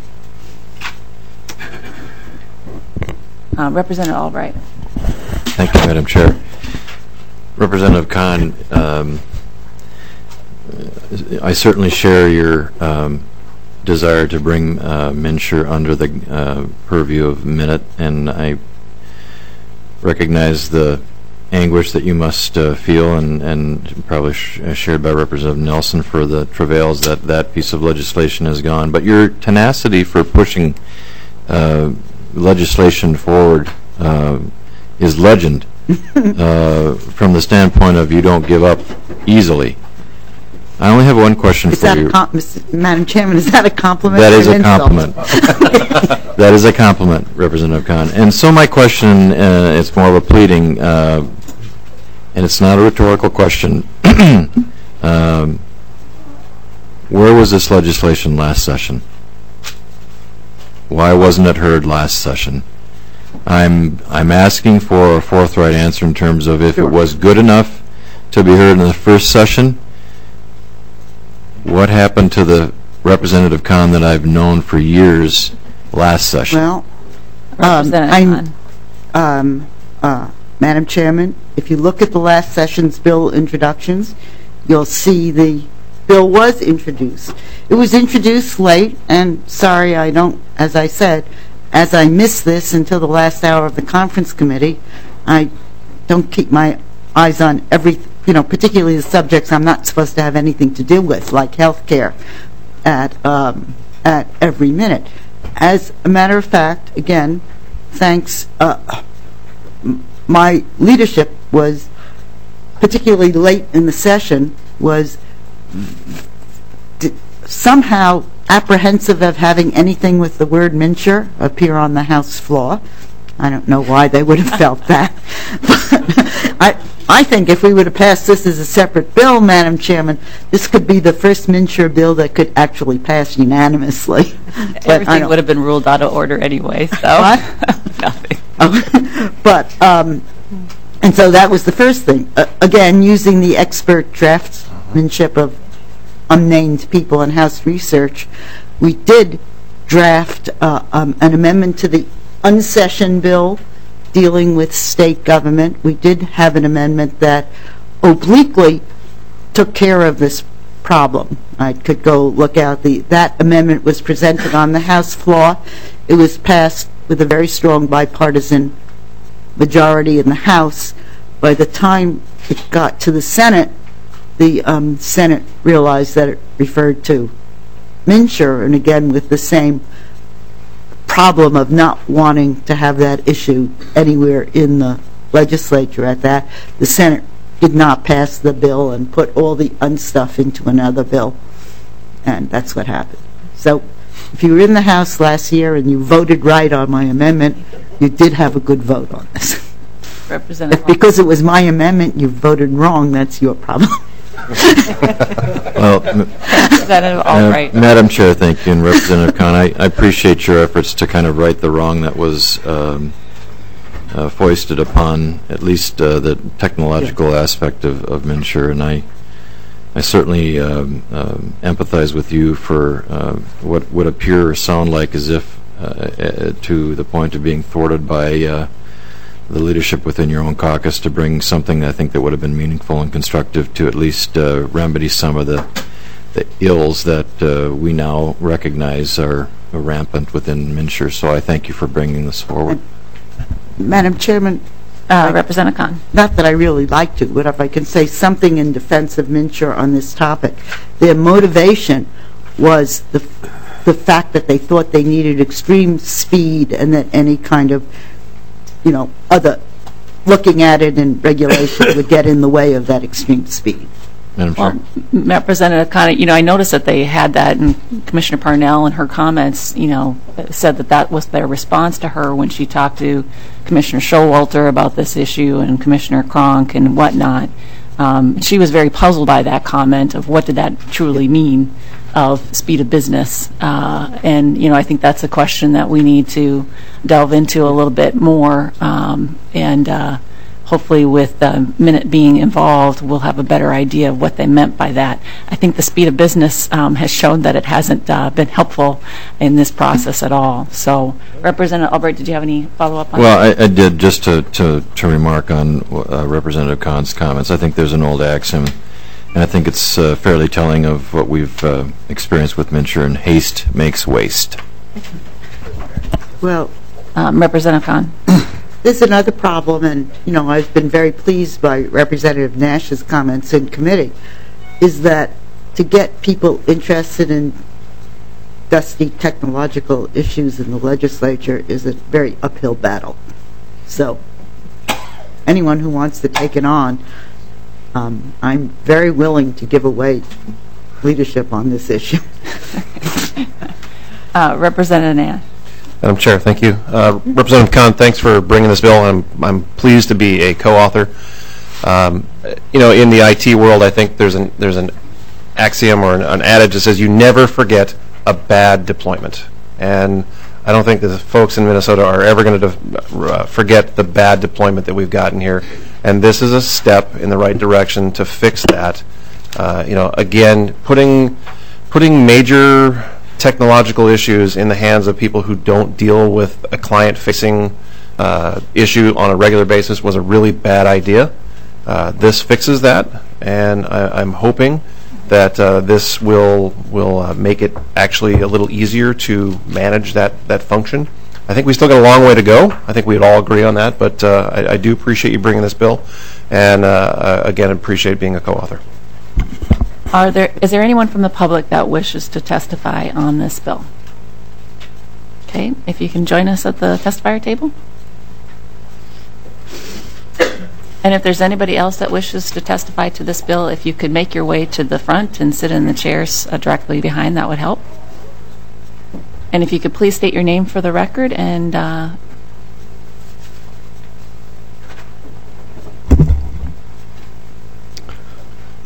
Speaker 1: Uh, Representative Albright.
Speaker 21: Thank you, Madam Chair. Representative Khan, um, I certainly share your um, desire to bring uh, MNsure under the uh, purview of Minute, and I recognize the anguish that you must uh, feel, and, and probably sh shared by Representative Nelson, for the travails that that piece of legislation has gone. But your tenacity for pushing uh, legislation forward uh, is legend. Uh, from the standpoint of you don't give up easily. I only have one question
Speaker 16: is
Speaker 21: for
Speaker 16: that
Speaker 21: you.
Speaker 16: A com Madam Chairman, is that a compliment?
Speaker 21: That is a
Speaker 16: insult?
Speaker 21: compliment. That is a compliment, Representative Khan. And so my question, uh, it's more of a pleading, uh, and it's not a rhetorical question. um, where was this legislation last session? Why wasn't it heard last session? I'm I'm asking for a forthright answer in terms of if
Speaker 16: Sure.
Speaker 21: it was good enough to be heard in the first session. What happened to the Representative Khan that I've known for years last session?
Speaker 16: Well, um, I'm, um, uh, Madam Chairman, if you look at the last session's bill introductions, you'll see the bill was introduced. It was introduced late, and sorry, I don't, as I said, as I missed this until the last hour of the conference committee, I don't keep my eyes on every, you know, particularly the subjects I'm not supposed to have anything to do with, like health care, at, um, at every minute. As a matter of fact, again, thanks, uh, my leadership was, particularly late in the session, was somehow apprehensive of having anything with the word MNsure appear on the House floor. I don't know why they would have felt that. But I, I think if we would have passed this as a separate bill, Madam Chairman, this could be the first MNsure bill that could actually pass unanimously.
Speaker 1: Everything would have been ruled out of order anyway, so.
Speaker 16: What?
Speaker 1: Nothing.
Speaker 16: Oh, but, um, and so that was the first thing. Uh, again, using the expert draftsmanship of unnamed people in House research, we did draft uh, um, an amendment to the unsession bill dealing with state government. We did have an amendment that obliquely took care of this problem. I could go look out. The that amendment was presented on the House floor. It was passed with a very strong bipartisan majority in the House. By the time it got to the Senate, the um, Senate realized that it referred to MNsure, and again with the same problem of not wanting to have that issue anywhere in the legislature at that. The Senate did not pass the bill and put all the unstuff into another bill, and that's what happened. So if you were in the House last year and you voted right on my amendment, you did have a good vote on this.
Speaker 1: Representative
Speaker 16: If because it was my amendment you voted wrong, that's your problem.
Speaker 21: Well, m-
Speaker 1: Representative Albright.
Speaker 21: uh, Madam Chair, thank you, and Representative Khan, I, I appreciate your efforts to kind of right the wrong that was um, uh, foisted upon at least uh, the technological aspect of, of MNsure, and I, I certainly um, um, empathize with you for uh, what would appear or sound like as if uh, uh, to the point of being thwarted by uh, the leadership within your own caucus to bring something I think that would have been meaningful and constructive to at least uh, remedy some of the, the ills that uh, we now recognize are rampant within MNsure. So I thank you for bringing this forward.
Speaker 16: Madam Chairman,
Speaker 1: uh, Representative Khan.
Speaker 16: Not that I really like to, but if I can say something in defense of MNsure on this topic, their motivation was the the fact that they thought they needed extreme speed and that any kind of you know, other looking at it and regulation would get in the way of that extreme speed.
Speaker 21: Madam Chair.
Speaker 1: Well, Representative Conant, you know, I noticed that they had that, and Commissioner Parnell in her comments, you know, said that that was their response to her when she talked to Commissioner Showalter about this issue and Commissioner Cronk and whatnot. Um, she was very puzzled by that comment of what did that truly mean of speed of business. Uh, and, you know, I think that's a question that we need to delve into a little bit more. Um, and uh, hopefully with the minute being involved, we'll have a better idea of what they meant by that. I think the speed of business um, has shown that it hasn't uh, been helpful in this process at all. So, Representative Albright, did you have any follow-up on
Speaker 21: well,
Speaker 1: that?
Speaker 21: Well, I, I did, just to, to, to remark on uh, Representative Kahn's comments. I think there's an old axiom, and I think it's uh, fairly telling of what we've uh, experienced with MNsure, and haste makes waste.
Speaker 16: Well,
Speaker 1: um, Representative Khan.
Speaker 16: There's another problem, and, you know, I've been very pleased by Representative Nash's comments in committee, is that to get people interested in dusty technological issues in the legislature is a very uphill battle. So anyone who wants to take it on, um, I'm very willing to give away leadership on this issue.
Speaker 1: uh, Representative Nash.
Speaker 11: Madam Chair, thank you. Uh, Representative Khan, thanks for bringing this bill. I'm, I'm pleased to be a co-author. Um, you know, in the I T world, I think there's an, there's an axiom or an, an adage that says you never forget a bad deployment. And I don't think that the folks in Minnesota are ever going to uh, forget the bad deployment that we've gotten here. And this is a step in the right direction to fix that. Uh, you know, again, putting putting major technological issues in the hands of people who don't deal with a client-facing uh, issue on a regular basis was a really bad idea. Uh, this fixes that, and I, I'm hoping that uh, this will will uh, make it actually a little easier to manage that, that function. I think we still got a long way to go. I think we'd all agree on that, but uh, I, I do appreciate you bringing this bill, and uh, again, appreciate being a co-author.
Speaker 1: Are there, is there anyone from the public that wishes to testify on this bill? Okay, if you can join us at the testifier table. And if there's anybody else that wishes to testify to this bill, if you could make your way to the front and sit in the chairs uh, directly behind, that would help. And if you could please state your name for the record and uh,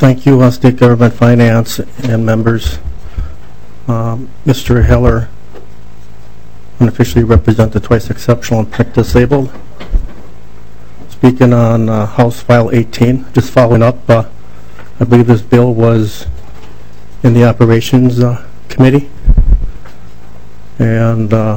Speaker 6: Thank you, uh, State Government Finance and members. Um, Mister Heller, unofficially represent the twice exceptional and print disabled. Speaking on uh, House File eighteen, just following up, uh, I believe this bill was in the Operations uh, Committee, and uh,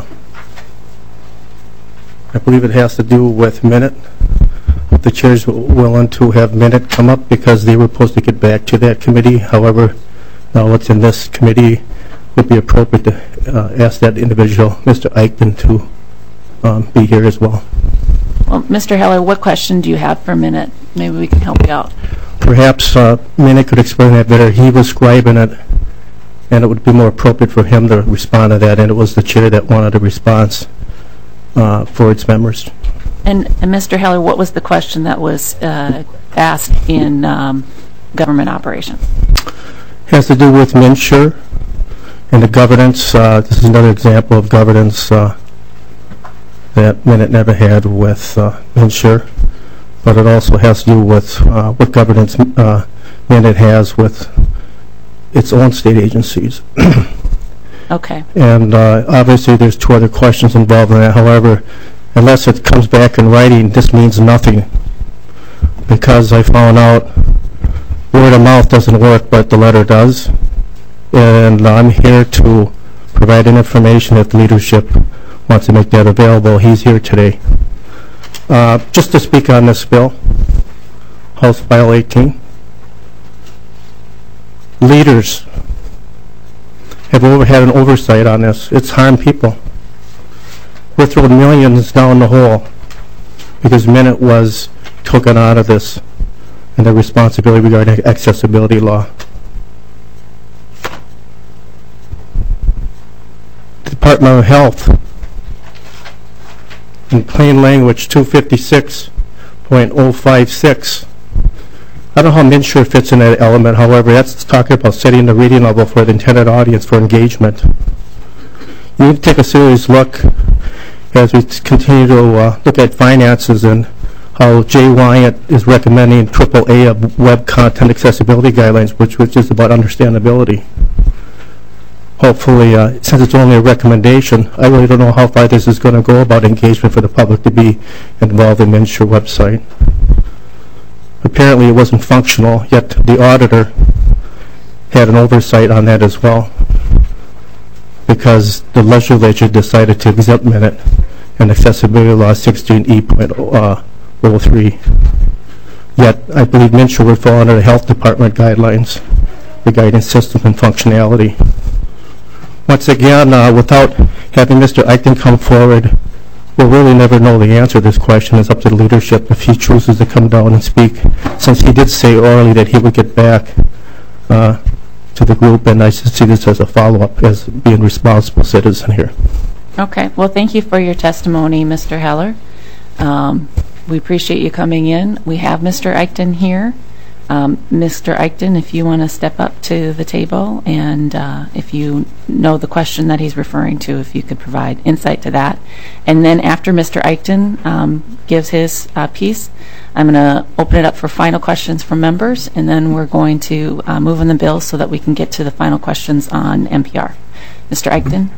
Speaker 6: I believe it has to do with minute. The chair's willing to have minute come up because they were supposed to get back to that committee. However, now what's in this committee would be appropriate to uh, ask that individual, Mister Eichten, to um, be here as well.
Speaker 1: Well, Mister Heller, what question do you have for minute? Maybe we can help you out.
Speaker 6: Perhaps uh, Minute could explain that better. He was scribing it, and it would be more appropriate for him to respond to that, and it was the chair that wanted a response uh, for its members.
Speaker 1: And, and Mister Heller, what was the question that was uh, asked in um, government operations?
Speaker 6: Has to do with MNsure and the governance. Uh, this is another example of governance uh, that Minute never had with uh, MNsure, but it also has to do with uh, what governance uh, Minute has with its own state agencies.
Speaker 1: Okay.
Speaker 6: And uh, obviously there's two other questions involved in that. However, unless it comes back in writing, this means nothing, because I found out word of mouth doesn't work, but the letter does. And I'm here to provide an information if the leadership wants to make that available. He's here today. Uh, just to speak on this bill, House File eighteen. Leaders have over, had an oversight on this. It's harmed people. We're throwing millions down the hole because Minute was taken out of this and the responsibility regarding accessibility law. The Department of Health, in plain language, two fifty-six point oh five six. I don't know how MNsure fits in that element. However, that's talking about setting the reading level for the intended audience for engagement. You need to take a serious look as we continue to uh, look at finances and how Jay Wyatt is recommending triple A of web content accessibility guidelines, which, which is about understandability. Hopefully, uh, since it's only a recommendation, I really don't know how far this is going to go about engagement for the public to be involved in the MNsure website. Apparently, it wasn't functional, yet the auditor had an oversight on that as well, because the legislature decided to exempt Minute and accessibility law sixteen E point oh three. Yet, I believe MNsure would fall under the health department guidelines regarding systems and functionality. Once again, uh, without having Mister Eichten come forward, we'll really never know the answer to this question. It's up to the leadership if he chooses to come down and speak, since he did say orally that he would get back uh, to the group, and I see this as a follow-up as being a responsible citizen here.
Speaker 1: Okay. Well, thank you for your testimony, Mister Heller. Um, we appreciate you coming in. We have Mister Eichten here. Um, Mister Eichten, if you want to step up to the table, and uh, if you know the question that he's referring to, if you could provide insight to that. And then after Mister Eichten um, gives his uh, piece, I'm going to open it up for final questions from members, and then we're going to uh, move on the bill so that we can get to the final questions on N P R. Mister Eichten?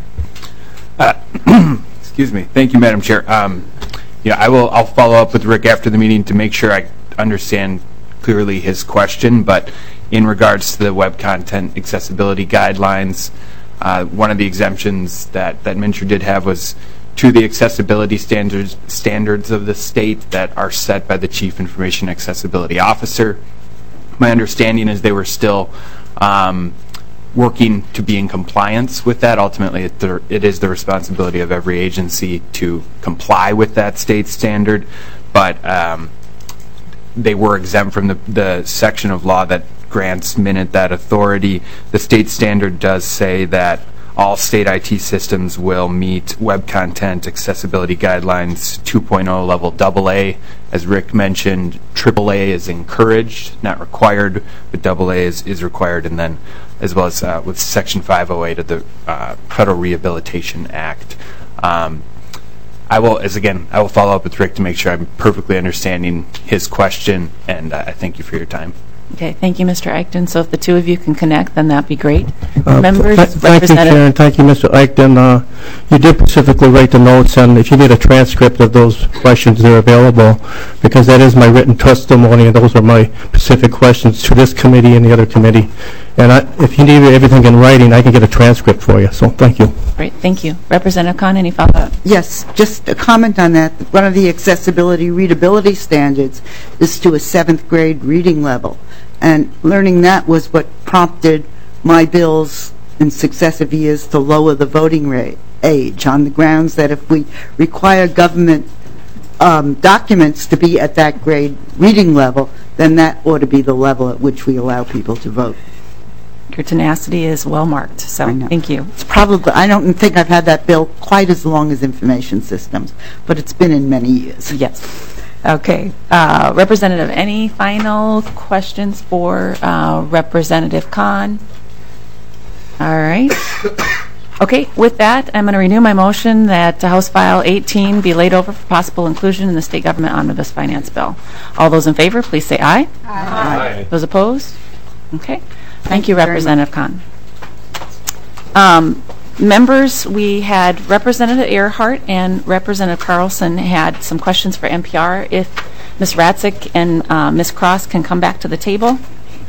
Speaker 22: Uh, excuse me. Thank you, Madam Chair. Um, yeah, I will. I'll follow up with Rick after the meeting to make sure I understand clearly his question. But in regards to the web content accessibility guidelines, uh, one of the exemptions that that MNsure did have was to the accessibility standards standards of the state that are set by the Chief Information Accessibility Officer. My understanding is they were still um, working to be in compliance with that. Ultimately, it, there, it is the responsibility of every agency to comply with that state standard, but um, they were exempt from the, the section of law that grants Minute that authority. The state standard does say that all state I T systems will meet web content accessibility guidelines two point oh level double A. As Rick mentioned, triple A is encouraged, not required, but double A is, is required, and then as well as uh, with Section five oh eight of the uh, Federal Rehabilitation Act. Um, I will, as again, I will follow up with Rick to make sure I'm perfectly understanding his question, and uh, I thank you for your time.
Speaker 1: Okay, thank you, Mister Eichten. So if the two of you can connect, then that'd be great.
Speaker 6: Uh,
Speaker 1: Members,
Speaker 6: th- Thank you, Sharon. Thank you, Mister Eichten. Uh, you did specifically write the notes, and if you need a transcript of those questions, they're available, because that is my written testimony, and those are my specific questions to this committee and the other committee. And I, if you need everything in writing, I can get a transcript for you. So thank you.
Speaker 1: Great, thank you. Representative Khan, any follow-up?
Speaker 16: Yes, just a comment on that. One of the accessibility readability standards is to a seventh grade reading level. And learning that was what prompted my bills in successive years to lower the voting rate age, on the grounds that if we require government um, documents to be at that grade reading level, then that ought to be the level at which we allow people to vote.
Speaker 1: Your tenacity is well marked, so thank you.
Speaker 16: It's probably, I don't think I've had that bill quite as long as information systems, but it's been in many years.
Speaker 1: Yes. Okay. Uh, Representative, any final questions for uh, Representative Khan? All right. Okay, with that, I'm going to renew my motion that House File eighteen be laid over for possible inclusion in the State Government Omnibus Finance Bill. All those in favor, please say aye.
Speaker 7: Aye.
Speaker 1: Those opposed? Okay. Thank you, Representative Khan. Um, members, we had Representative Earhart and Representative Carlson had some questions for N P R. If Miz Ratzik and uh, Miz Cross can come back to the table.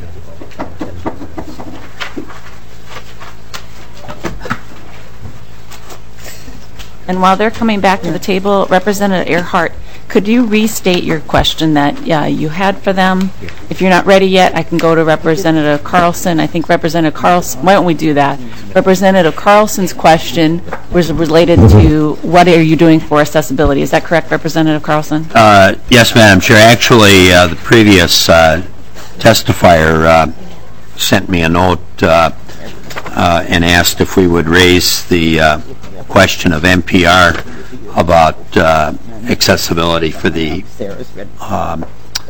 Speaker 1: And while they're coming back to the table, Representative Earhart, could you restate your question that uh, you had for them? If you're not ready yet, I can go to Representative Carlson. I think Representative Carlson, why don't we do that? Representative Carlson's question was related to what are you doing for accessibility. Is that correct, Representative Carlson?
Speaker 4: Uh, yes, Madam Chair. Actually, uh, the previous uh, testifier uh, sent me a note uh, uh, and asked if we would raise the uh, question of N P R about uh, accessibility for the um,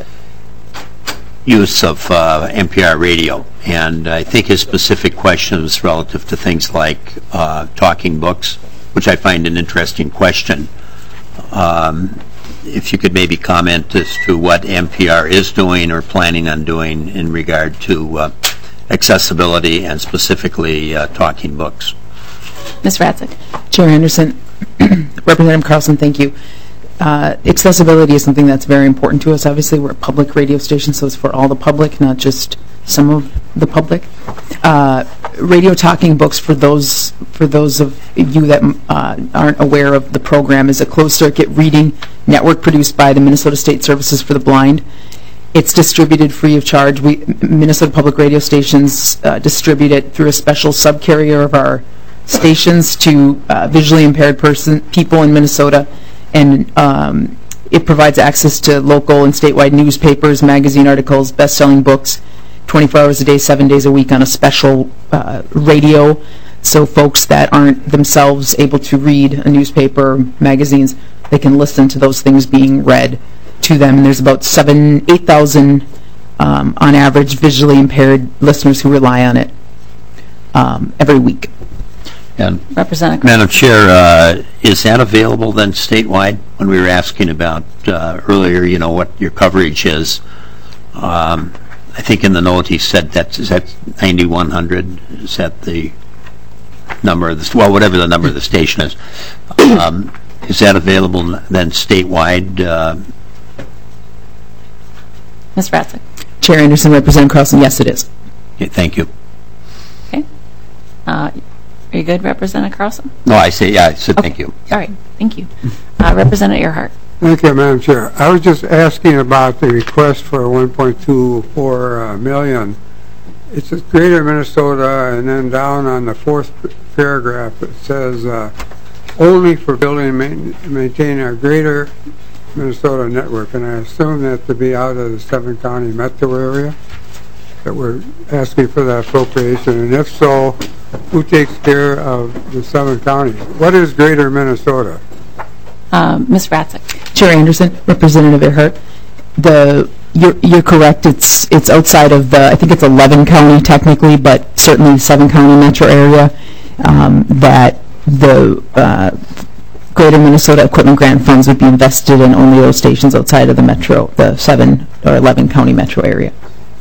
Speaker 4: use of uh, N P R radio. And I think his specific question was relative to things like uh, talking books, which I find an interesting question. Um, if you could maybe comment as to what N P R is doing or planning on doing in regard to uh, accessibility and specifically uh, talking books.
Speaker 1: Miz Ratzik.
Speaker 2: Chair Anderson, Representative Carlson, thank you. Uh, accessibility is something that's very important to us. Obviously, we're a public radio station, so it's for all the public, not just some of the public. Uh, radio talking books, for those for those of you that uh, aren't aware of the program, is a closed-circuit reading network produced by the Minnesota State Services for the Blind. It's distributed free of charge. We Minnesota Public Radio stations uh, distribute it through a special subcarrier of our stations to uh, visually impaired person people in Minnesota, and um, it provides access to local and statewide newspapers, magazine articles, best-selling books, twenty-four hours a day, seven days a week on a special uh, radio, so folks that aren't themselves able to read a newspaper or magazines, they can listen to those things being read to them. And there's about seven, eight thousand um, on average visually impaired listeners who rely on it um, every week.
Speaker 4: And
Speaker 1: Representative
Speaker 4: Madam Chair, uh, is that available then statewide? When we were asking about uh, earlier, you know, what your coverage is, um, I think in the note he said that is that ninety-one hundred. Is that the number of the well, whatever the number of the station is? Um, is that available then statewide? Uh,
Speaker 1: Miz Ratzik.
Speaker 2: Chair Anderson, Representative Carlson, yes, it is.
Speaker 4: Okay, thank you.
Speaker 1: Okay. Uh, Are you good, Representative Carlson?
Speaker 4: No, I say, yeah, I said
Speaker 1: okay.
Speaker 4: Thank you.
Speaker 1: All right, thank you. Uh, Representative Earhart.
Speaker 13: Thank you, Madam Chair. I was just asking about the request for one point two four uh, million. It's Greater Minnesota, and then down on the fourth paragraph it says uh, only for building and main, maintaining a Greater Minnesota network, and I assume that to be out of the seven county metro area that we're asking for that appropriation, and if so, who takes care of the seven counties? What is Greater Minnesota?
Speaker 1: Um, Miz Ratzik.
Speaker 2: Chair Anderson, Representative Earhart, the you're, you're correct. It's it's outside of the. I think it's eleven county technically, but certainly the seven county metro area. Um, that the uh, Greater Minnesota Equipment Grant funds would be invested in only those stations outside of the metro, the seven or eleven county metro area.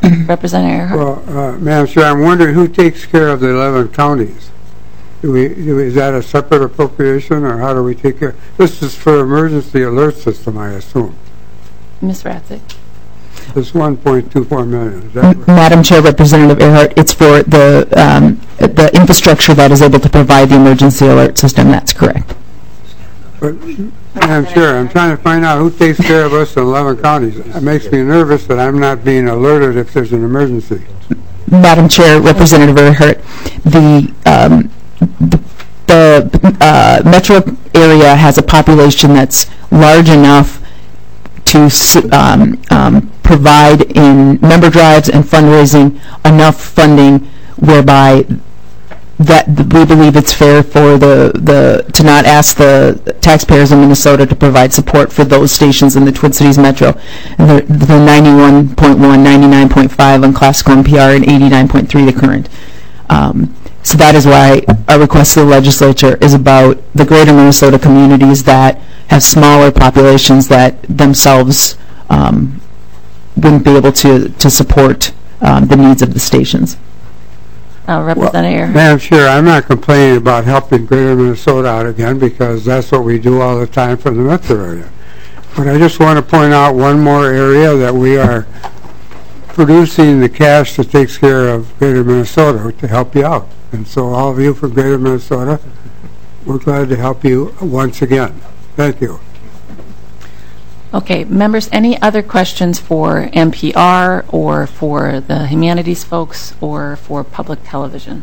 Speaker 1: Representative Earhart.
Speaker 13: Well, uh, Madam Chair, I'm wondering who takes care of the eleven counties? Do we, do, is that a separate appropriation, or how do we take care? This is for emergency alert system, I assume.
Speaker 1: Miz Ratzig.
Speaker 13: This one point two four million. Is that right?
Speaker 2: Madam Chair, Representative Earhart, it's for the um, the infrastructure that is able to provide the emergency alert system. That's correct.
Speaker 13: But, Madam Chair, I'm trying to find out who takes care of us in eleven counties. It makes me nervous that I'm not being alerted if there's an emergency.
Speaker 2: Madam Chair, Representative Earhart, the um, the, the uh, metro area has a population that's large enough to um, um, provide in member drives and fundraising enough funding whereby that we believe it's fair for the, the to not ask the taxpayers in Minnesota to provide support for those stations in the Twin Cities Metro. And the, the ninety-one point one, ninety-nine point five on classical N P R, and eighty-nine point three the current. Um, so that is why our request to the legislature is about the greater Minnesota communities that have smaller populations that themselves um, wouldn't be able to, to support um, the needs of the stations.
Speaker 1: Uh, Representative
Speaker 13: Well, Madam Chair, I'm not complaining about helping Greater Minnesota out again, because that's what we do all the time for the metro area. But I just want to point out one more area that we are producing the cash that takes care of Greater Minnesota to help you out. And so all of you from Greater Minnesota, we're glad to help you once again. Thank you.
Speaker 1: Okay, members, any other questions for N P R or for the humanities folks or for public television?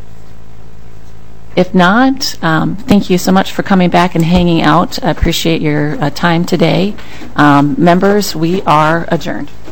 Speaker 1: If not, um, thank you so much for coming back and hanging out. I appreciate your uh, time today. Um, members, we are adjourned.